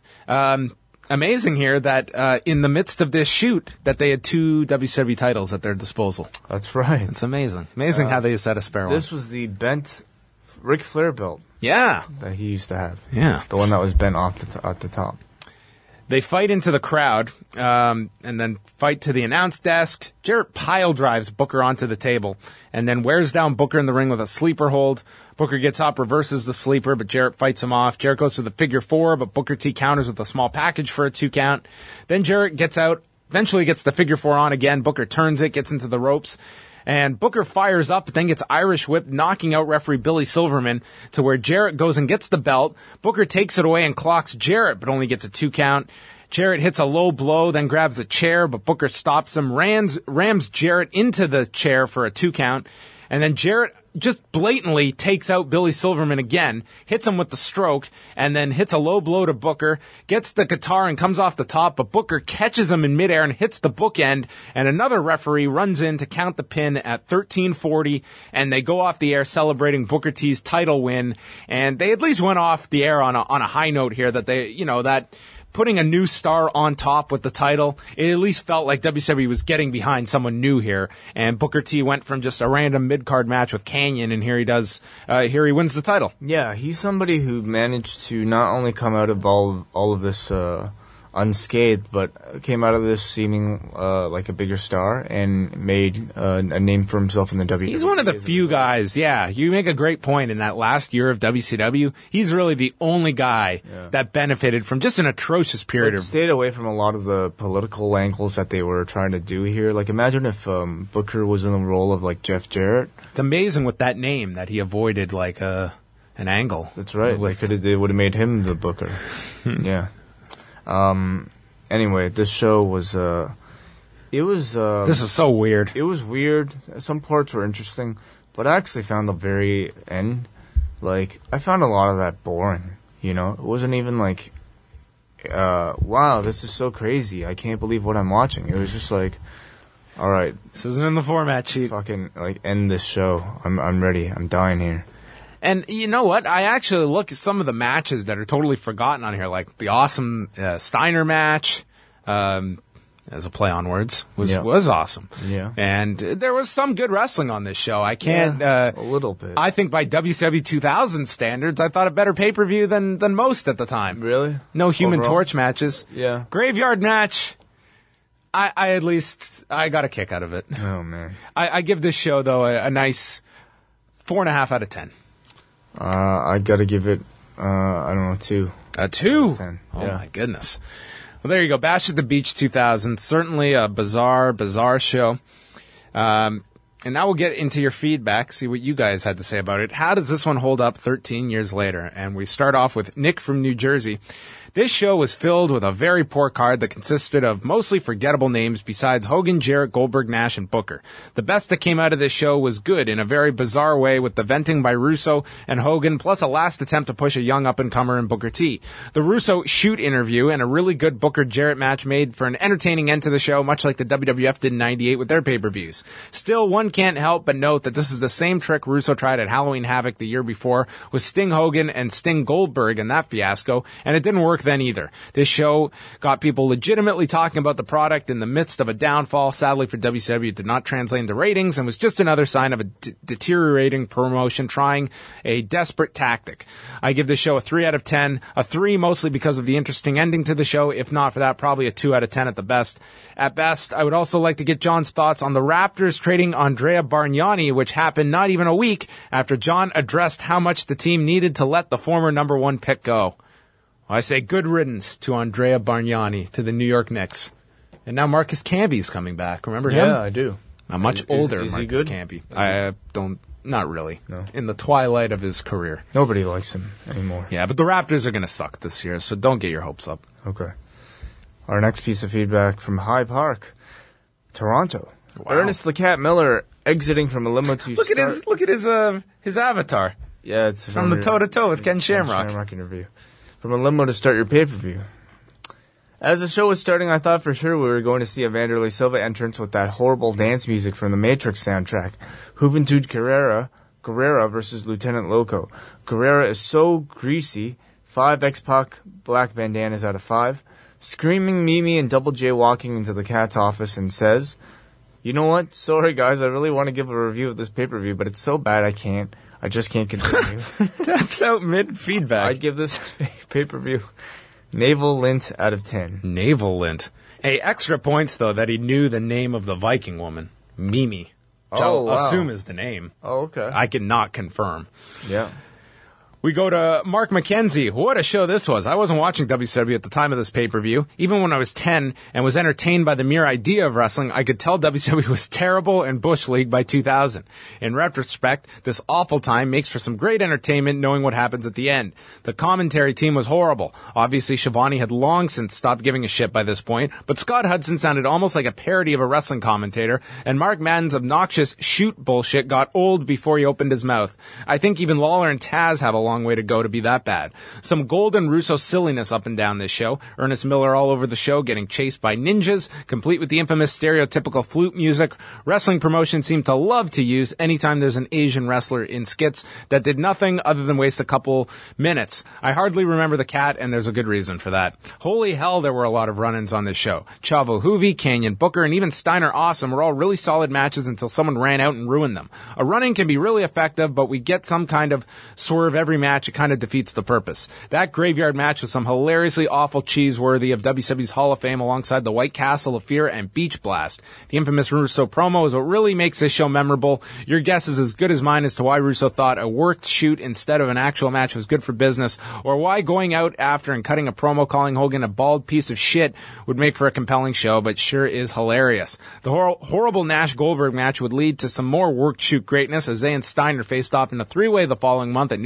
Amazing here that in the midst of this shoot that they had 2 WCW titles at their disposal.
That's right.
It's amazing. Amazing how they set a spare one.
This was the bent Ric Flair belt.
Yeah.
That he used to have.
Yeah.
The one that was bent off at the top.
They fight into the crowd, and then fight to the announce desk. Jarrett pile drives Booker onto the table, and then wears down Booker in the ring with a sleeper hold. Booker gets up, reverses the sleeper, but Jarrett fights him off. Jarrett goes to the figure 4, but Booker T counters with a small package for a 2 count. Then Jarrett gets out, eventually gets the figure 4 on again. Booker turns it, gets into the ropes. And Booker fires up, but then gets Irish whipped, knocking out referee Billy Silverman to where Jarrett goes and gets the belt. Booker takes it away and clocks Jarrett, but only gets a 2 count. Jarrett hits a low blow, then grabs a chair, but Booker stops him, rams Jarrett into the chair for a 2 count. And then Jarrett just blatantly takes out Billy Silverman again, hits him with the stroke, and then hits a low blow to Booker, gets the guitar and comes off the top, but Booker catches him in midair and hits the bookend, and another referee runs in to count the pin at 13:40, and they go off the air celebrating Booker T's title win, and they at least went off the air on a high note here that they, you know, that putting a new star on top with the title, it at least felt like WWE was getting behind someone new here. And Booker T went from just a random mid-card match with Kanyon, and here he wins the title.
Yeah, he's somebody who managed to not only come out of all of this unscathed, but came out of this seeming like a bigger star and made a name for himself in the WWE.
He's one of the few guys, yeah. You make a great point. In that last year of WCW, he's really the only guy that benefited from just an atrocious period.
Stayed away from a lot of the political angles that they were trying to do here. Like, imagine if Booker was in the role of, like, Jeff Jarrett.
It's amazing with that name that he avoided, like, an angle.
That's right. They would have made him the Booker. Yeah. Anyway, this show was, this
was so weird.
It was weird. Some parts were interesting, But I actually found the very end, like, I found a lot of that boring, you know? It wasn't even like, wow, this is so crazy. I can't believe what I'm watching. It was just like, all right.
This isn't in the format sheet.
Fucking, like, end this show. I'm ready. I'm dying here.
And you know what? I actually look at some of the matches that are totally forgotten on here, like the awesome Steiner match, as a play on words, was awesome.
Yeah.
And there was some good wrestling on this show. I can't...
a little bit.
I think by WCW 2000 standards, I thought a better pay-per-view than most at the time.
Really?
No Human
Overall?
Torch matches.
Yeah.
Graveyard match... I at least got a kick out of it.
Oh, man.
I give this show, though, a nice 4.5 out of 10.
I gotta give it, I don't know, 2.
A 2?
10.
Oh,
Yeah.
my goodness. Well, there you go. Bash at the Beach 2000. Certainly a bizarre show. And now we'll get into your feedback, see what you guys had to say about it. How does this one hold up 13 years later? And we start off with Nick from New Jersey. This show was filled with a very poor card that consisted of mostly forgettable names besides Hogan, Jarrett, Goldberg, Nash, and Booker. The best that came out of this show was good in a very bizarre way with the venting by Russo and Hogan, plus a last attempt to push a young up-and-comer in Booker T. The Russo shoot interview and a really good Booker-Jarrett match made for an entertaining end to the show, much like the WWF did in '98 with their pay-per-views. Still, one can't help but note that this is the same trick Russo tried at Halloween Havoc the year before with Sting Hogan and Sting Goldberg in that fiasco, and it didn't work then either. This show got people legitimately talking about the product in the midst of a downfall. Sadly for WCW, it did not translate into ratings and was just another sign of a deteriorating promotion trying a desperate tactic. I give this show a 3 out of 10, a 3 mostly because of the interesting ending to the show. If not for that, probably a 2 out of 10 at the best. At best, I would also like to get John's thoughts on the Raptors trading Andrea Bargnani, which happened not even a week after John addressed how much the team needed to let the former number 1 pick go. I say good riddance to Andrea Bargnani, to the New York Knicks. And now Marcus Camby's coming back. Remember him?
Yeah, I do.
A much older
is he
Marcus
good?
Camby. I don't, not really. No. In the twilight of his career.
Nobody likes him anymore.
Yeah, but the Raptors are going to suck this year, so don't get your hopes up.
Okay. Our next piece of feedback from High Park, Toronto.
Wow.
Ernest the Cat Miller exiting from a limo to
Look at his avatar.
Yeah, it's
from the Toe to Toe with Ken Shamrock.
Shamrock interview. From a limo to start your pay-per-view. As the show was starting, I thought for sure we were going to see a Vanderlei Silva entrance with that horrible dance music from the Matrix soundtrack. Juventud Guerrera versus Lieutenant Loco. Guerrera is so greasy. 5 X-Pac black bandanas out of 5. Screaming Mimi and Double J walking into the Cat's office and says, "You know what? Sorry guys, I really want to give a review of this pay-per-view, but it's so bad I can't. I just can't continue."
Taps out mid-feedback.
I'd give this pay-per-view Naval Lint out of 10.
Naval Lint. Hey, extra points, though, that he knew the name of the Viking woman. Mimi. Which I'll assume is the name.
Oh, okay.
I cannot confirm.
Yeah.
We go to Mark McKenzie. What a show this was. I wasn't watching WCW at the time of this pay-per-view. Even when I was 10 and was entertained by the mere idea of wrestling, I could tell WCW was terrible and Bush League by 2000. In retrospect, this awful time makes for some great entertainment knowing what happens at the end. The commentary team was horrible. Obviously, Schiavone had long since stopped giving a shit by this point, but Scott Hudson sounded almost like a parody of a wrestling commentator, and Mark Madden's obnoxious shoot bullshit got old before he opened his mouth. I think even Lawler and Taz have a long way to go to be that bad. Some Golden Russo silliness up and down this show. Ernest Miller all over the show getting chased by ninjas, complete with the infamous stereotypical flute music. Wrestling promotion seemed to love to use anytime there's an Asian wrestler in skits that did nothing other than waste a couple minutes. I hardly remember the Cat, and there's a good reason for that. Holy hell, there were a lot of run-ins on this show. Chavo Hoovy, Canyon Booker, and even Steiner Awesome were all really solid matches until someone ran out and ruined them. A run-in can be really effective, but we get some kind of swerve every match. It kind of defeats the purpose. That graveyard match was some hilariously awful cheese worthy of WCW's Hall of Fame alongside the White Castle of Fear and Beach Blast. The infamous Russo promo is what really makes this show memorable. Your guess is as good as mine as to why Russo thought a worked shoot instead of an actual match was good for business, or why going out after and cutting a promo calling Hogan a bald piece of shit would make for a compelling show, but sure is hilarious. The horrible Nash-Goldberg match would lead to some more worked shoot greatness as they and Steiner faced off in a 3-way the following month at New Blood Rising.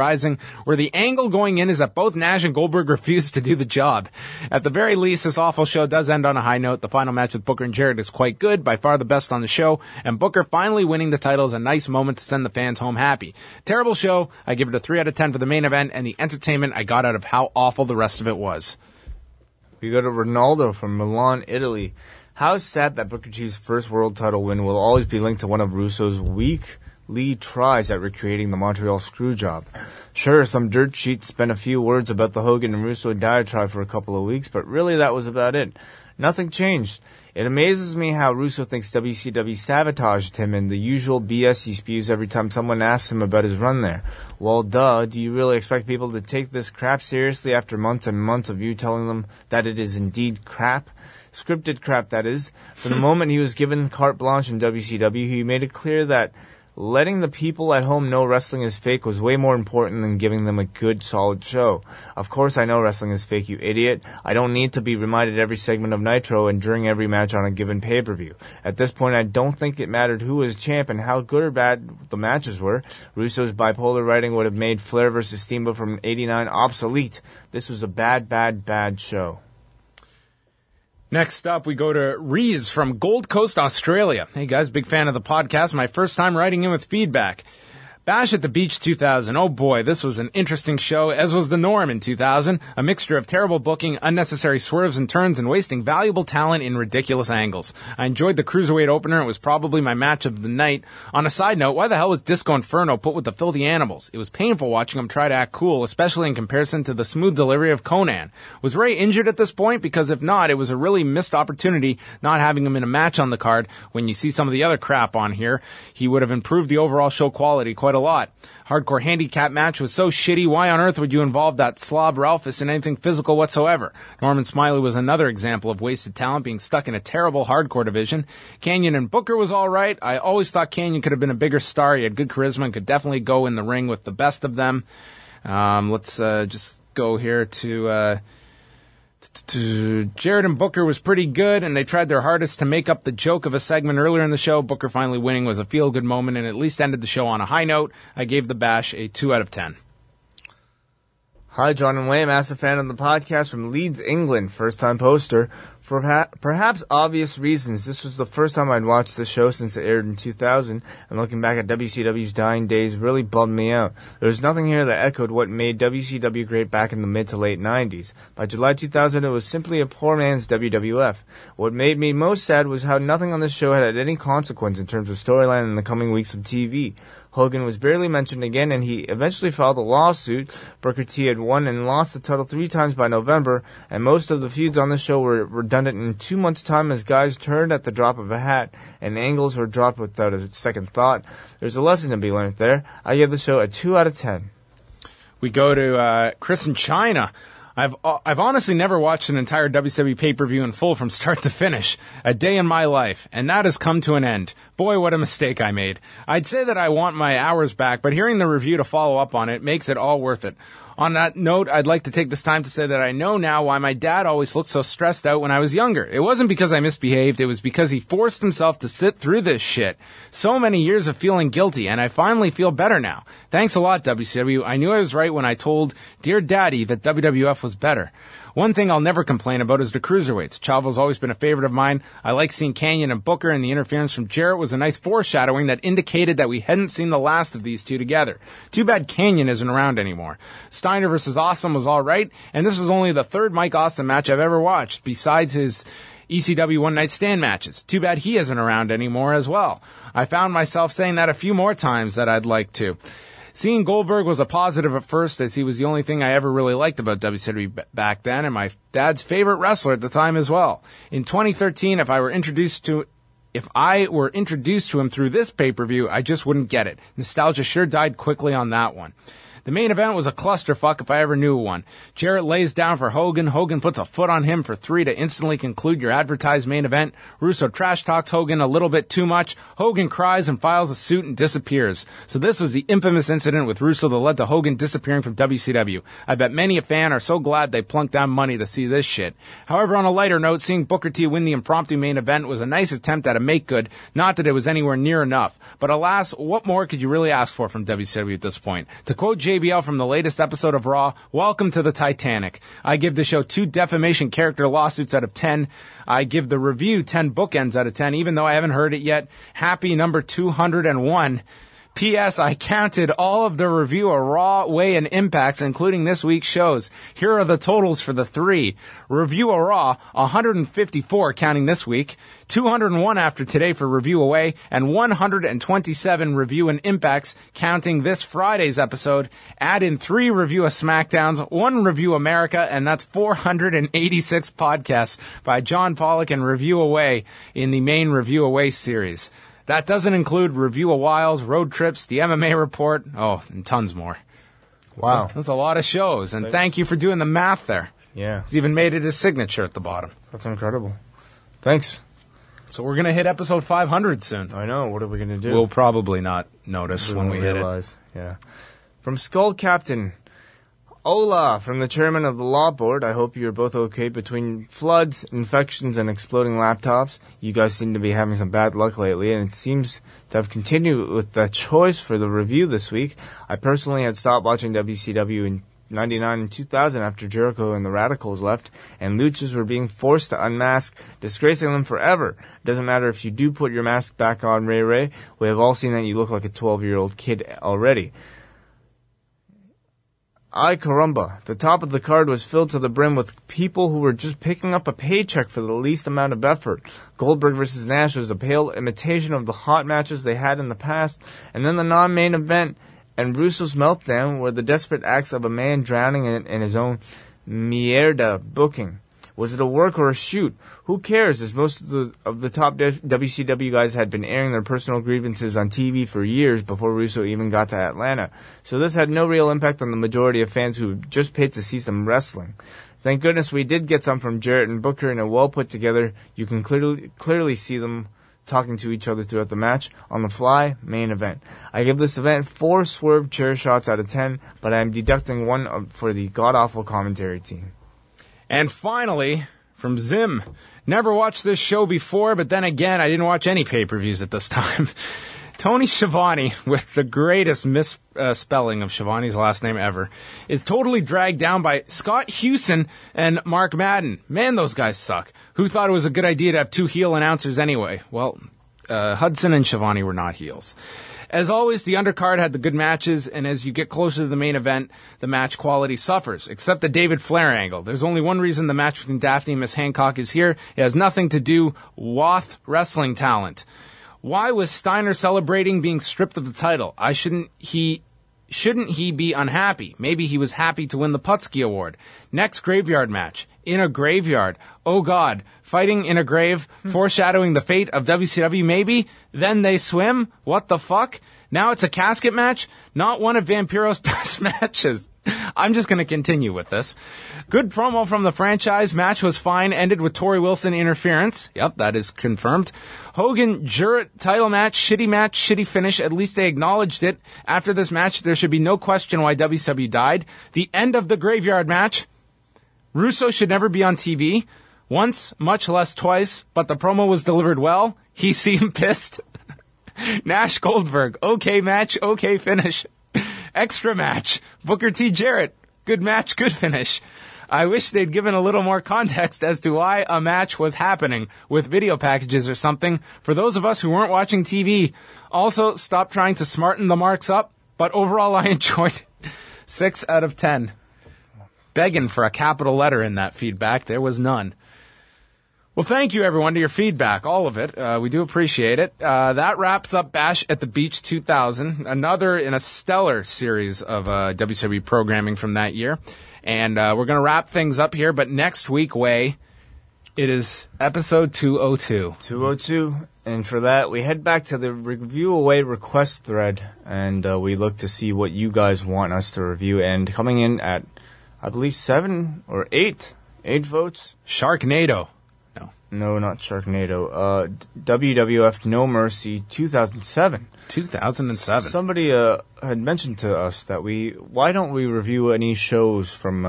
Rising, where the angle going in is that both Nash and Goldberg refuse to do the job. At the very least, this awful show does end on a high note. The final match with Booker and Jarrett is quite good, by far the best on the show, and Booker finally winning the title is a nice moment to send the fans home happy. Terrible show. I give it a 3 out of 10 for the main event, and the entertainment I got out of how awful the rest of it was.
We go to Ronaldo from Milan, Italy. How sad that Booker T's first world title win will always be linked to one of Russo's weekly tries at recreating the Montreal Screwjob. Sure, some dirt sheets spent a few words about the Hogan and Russo diatribe for a couple of weeks, but really that was about it. Nothing changed. It amazes me how Russo thinks WCW sabotaged him and the usual BS he spews every time someone asks him about his run there. Well, duh, do you really expect people to take this crap seriously after months and months of you telling them that it is indeed crap? Scripted crap, that is. From the moment he was given carte blanche in WCW, he made it clear that letting the people at home know wrestling is fake was way more important than giving them a good, solid show. Of course I know wrestling is fake, you idiot. I don't need to be reminded every segment of Nitro and during every match on a given pay-per-view. At this point, I don't think it mattered who was champ and how good or bad the matches were. Russo's bipolar writing would have made Flair vs. Steamboat from '89 obsolete. This was a bad, bad, bad show.
Next up, we go to Rees from Gold Coast, Australia. Hey guys, big fan of the podcast. My first time writing in with feedback. Bash at the Beach 2000. Oh boy, this was an interesting show, as was the norm in 2000. A mixture of terrible booking, unnecessary swerves and turns, and wasting valuable talent in ridiculous angles. I enjoyed the Cruiserweight opener. It was probably my match of the night. On a side note, why the hell was Disco Inferno put with the Filthy Animals? It was painful watching him try to act cool, especially in comparison to the smooth delivery of Conan. Was Ray injured at this point? Because if not, it was a really missed opportunity not having him in a match on the card. When you see some of the other crap on here, he would have improved the overall show quality quite a lot. Hardcore handicap match was so shitty, why on earth would you involve that slob Ralphus in anything physical whatsoever? Norman Smiley was another example of wasted talent being stuck in a terrible hardcore division. Canyon and Booker was alright. I always thought Canyon could have been a bigger star. He had good charisma and could definitely go in the ring with the best of them. Let's just go here to Jarrett and Booker was pretty good, and they tried their hardest to make up the joke of a segment earlier in the show. Booker finally winning was a feel-good moment and at least ended the show on a high note. I gave the Bash a 2 out of 10.
Hi, John and Wayne, massive fan of the podcast from Leeds, England, first-time poster. For perhaps obvious reasons, this was the first time I'd watched the show since it aired in 2000, and looking back at WCW's dying days really bummed me out. There was nothing here that echoed what made WCW great back in the mid to late 90s. By July 2000, it was simply a poor man's WWF. What made me most sad was how nothing on this show had any consequence in terms of storyline in the coming weeks of TV. Hogan was barely mentioned again, and he eventually filed a lawsuit. Booker T had won and lost the title 3 times by November, and most of the feuds on the show were redundant in 2 months' time as guys turned at the drop of a hat, and angles were dropped without a second thought. There's a lesson to be learned there. I give the show a 2 out of 10.
We go to Chris in China. I've honestly never watched an entire WCW pay-per-view in full from start to finish. A day in my life, and that has come to an end. Boy, what a mistake I made. I'd say that I want my hours back, but hearing the review to follow up on it makes it all worth it. On that note, I'd like to take this time to say that I know now why my dad always looked so stressed out when I was younger. It wasn't because I misbehaved, it was because he forced himself to sit through this shit. So many years of feeling guilty, and I finally feel better now. Thanks a lot, WCW. I knew I was right when I told Dear Daddy that WWF was better. One thing I'll never complain about is the cruiserweights. Chavo's always been a favorite of mine. I like seeing Canyon and Booker, and the interference from Jarrett was a nice foreshadowing that indicated that we hadn't seen the last of these two together. Too bad Canyon isn't around anymore. Steiner vs. Awesome was alright, and this was only the third Mike Awesome match I've ever watched, besides his ECW One Night Stand matches. Too bad he isn't around anymore as well. I found myself saying that a few more times that I'd like to. Seeing Goldberg was a positive at first, as he was the only thing I ever really liked about WCW back then, and my dad's favorite wrestler at the time as well. In 2013, if I were introduced to him through this pay-per-view, I just wouldn't get it. Nostalgia sure died quickly on that one. The main event was a clusterfuck if I ever knew one. Jarrett lays down for Hogan. Hogan puts a foot on him for 3 to instantly conclude your advertised main event. Russo trash talks Hogan a little bit too much. Hogan cries and files a suit and disappears. So this was the infamous incident with Russo that led to Hogan disappearing from WCW. I bet many a fan are so glad they plunked down money to see this shit. However, on a lighter note, seeing Booker T win the impromptu main event was a nice attempt at a make-good, not that it was anywhere near enough. But alas, what more could you really ask for from WCW at this point? To quote JBL from the latest episode of Raw. Welcome to the Titanic. I give the show 2 defamation character lawsuits out of 10. I give the review 10 bookends out of 10, even though I haven't heard it yet. Happy number 201. P.S. I counted all of the review of Raw, Way, and Impacts, including this week's shows. Here are the totals for the 3. Review of Raw, 154 counting this week, 201 after today for Review Away, and 127 Review and Impacts counting this Friday's episode. Add in 3 Review of SmackDowns, 1 Review America, and that's 486 podcasts by John Pollock and Review Away in the main Review Away series. That doesn't include Review of Wiles, Road Trips, the MMA Report, and tons more.
Wow.
That's a lot of shows, and thank you for doing the math there.
Yeah.
He's even made it his signature at the bottom.
That's incredible. Thanks.
So we're going to hit episode 500 soon.
I know. What are we going to do?
We'll probably not notice when we hit it.
Yeah. From Skull Captain, Hola, from the chairman of the law board. I hope you're both okay between floods, infections, and exploding laptops. You guys seem to be having some bad luck lately, and it seems to have continued with that choice for the review this week. I personally had stopped watching WCW in 99 and 2000 after Jericho and the Radicals left, and luchas were being forced to unmask, disgracing them forever. Doesn't matter if you do put your mask back on, Ray Ray. We have all seen that you look like a 12-year-old kid already. Ay caramba, the top of the card was filled to the brim with people who were just picking up a paycheck for the least amount of effort. Goldberg vs. Nash was a pale imitation of the hot matches they had in the past, and then the non-main event and Russo's meltdown were the desperate acts of a man drowning in his own mierda booking. Was it a work or a shoot? Who cares, as most of the top WCW guys had been airing their personal grievances on TV for years before Russo even got to Atlanta. So this had no real impact on the majority of fans who just paid to see some wrestling. Thank goodness we did get some from Jarrett and Booker in a well put together. You can clearly see them talking to each other throughout the match. On the fly, main event. I give this event 4 swerve chair shots out of 10, but I am deducting 1 for the god-awful commentary team.
And finally, from Zim, never watched this show before, but then again, I didn't watch any pay-per-views at this time. Tony Schiavone, with the greatest misspelling of Schiavone's last name ever, is totally dragged down by Scott Hewson and Mark Madden. Man, those guys suck. Who thought it was a good idea to have 2 heel announcers anyway? Well, Hudson and Schiavone were not heels. As always, the undercard had the good matches, and as you get closer to the main event, the match quality suffers, except the David Flair angle. There's only one reason the match between Daphne and Miss Hancock is here. It has nothing to do with wrestling talent. Why was Steiner celebrating being stripped of the title? Shouldn't he be unhappy? Maybe he was happy to win the Putski Award. Next graveyard match. In a graveyard. Oh God. Fighting in a grave. Foreshadowing the fate of WCW maybe. Then they swim. What the fuck? Now it's a casket match? Not one of Vampiro's best matches. I'm just going to continue with this. Good promo from the franchise. Match was fine. Ended with Torrie Wilson interference. Yep, that is confirmed. Hogan, Jarrett, title match, shitty finish. At least they acknowledged it. After this match, there should be no question why WCW died. The end of the graveyard match. Russo should never be on TV. Once, much less twice, but the promo was delivered well. He seemed pissed. Nash Goldberg. Okay match, okay finish. Extra match. Booker T. Jarrett. Good match, good finish. I wish they'd given a little more context as to why a match was happening with video packages or something for those of us who weren't watching TV. Also, stop trying to smarten the marks up, but overall I enjoyed 6 out of 10. Begging for a capital letter in that feedback. There was none. Well, thank you, everyone, to your feedback, all of it. We do appreciate it. That wraps up Bash at the Beach 2000, another in a stellar series of WCW programming from that year. And we're going to wrap things up here, but next week, it is episode 202.
202, and for that, we head back to the Review Away request thread, and we look to see what you guys want us to review. And coming in at, I believe, 7 or 8 votes.
Sharknado.
No, not Sharknado. WWF No Mercy 2007.
2007.
Somebody had mentioned to us that why don't we review any shows from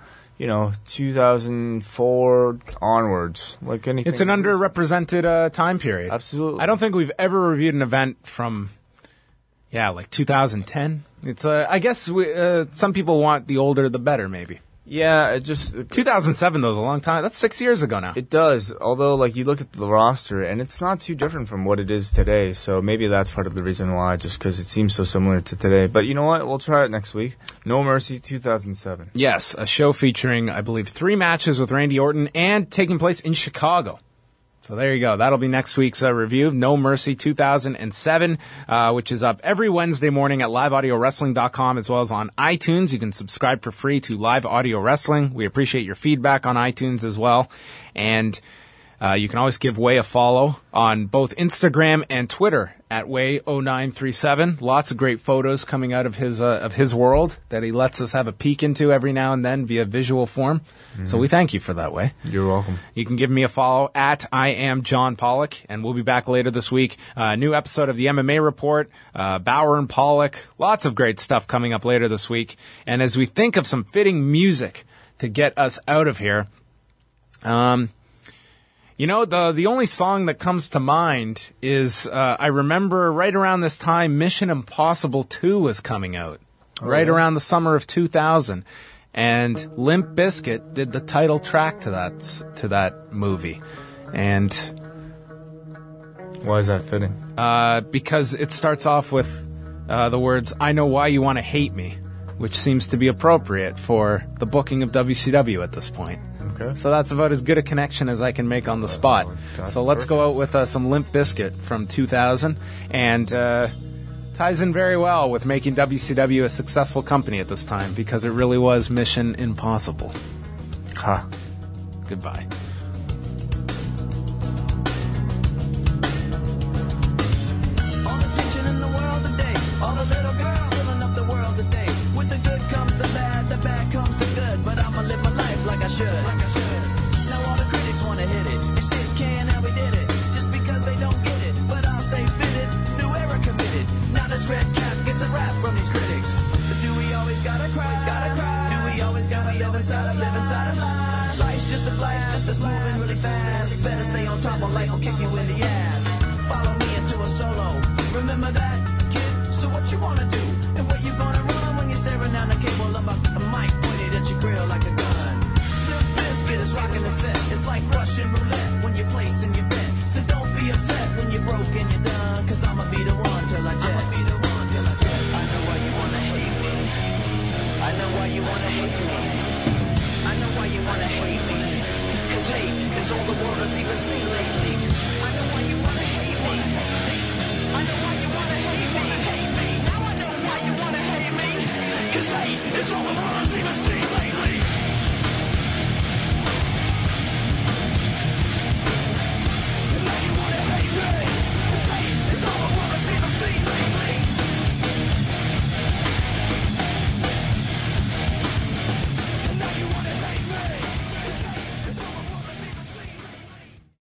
2004 onwards, like anything.
It's an underrepresented time period.
Absolutely.
I don't think we've ever reviewed an event from Yeah, like 2010. It's I guess some people want the older the better, maybe.
Yeah, it just
2007 though is a long time. That's 6 years ago now.
It does. Although, like, you look at the roster, and it's not too different from what it is today. So maybe that's part of the reason why, just because it seems so similar to today. But you know what? We'll try it next week. No Mercy 2007.
Yes, a show featuring, I believe, 3 matches with Randy Orton and taking place in Chicago. So there you go. That'll be next week's review of No Mercy 2007, which is up every Wednesday morning at liveaudiowrestling.com as well as on iTunes. You can subscribe for free to Live Audio Wrestling. We appreciate your feedback on iTunes as well. And you can always give Way a follow on both Instagram and Twitter at Way0937. Lots of great photos coming out of his world that he lets us have a peek into every now and then via visual form. Mm-hmm. So we thank you for that, Way.
You're welcome.
You can give me a follow at I am John Pollock, and we'll be back later this week. New episode of the MMA Report, Bauer and Pollock. Lots of great stuff coming up later this week. And as we think of some fitting music to get us out of here, you know, the only song that comes to mind is, I remember right around this time, Mission Impossible 2 was coming out. Right around the summer of 2000. And Limp Bizkit did the title track to that movie. And
why is that fitting?
Because it starts off with the words, I know why you want to hate me, which seems to be appropriate for the booking of WCW at this point.
Okay.
So that's about as good a connection as I can make on the spot. So let's go out with some Limp Bizkit from 2000, and ties in very well with making WCW a successful company at this time, because it really was Mission Impossible.
Ha.
Goodbye.
All the tension in the world today, all the little girls filling up the world today. With the good comes the bad comes the good. But I'ma live my life like I should. Now all the critics wanna hit it and shit can how we did it. Just because they don't get it, but I'll stay fitted. New era committed. Now this red cap gets a rap from these critics. But do we always gotta cry? Do we always gotta live inside a lie? Life's just a blast, just us moving really fast. Better stay on top or life will kick you in the ass. Follow me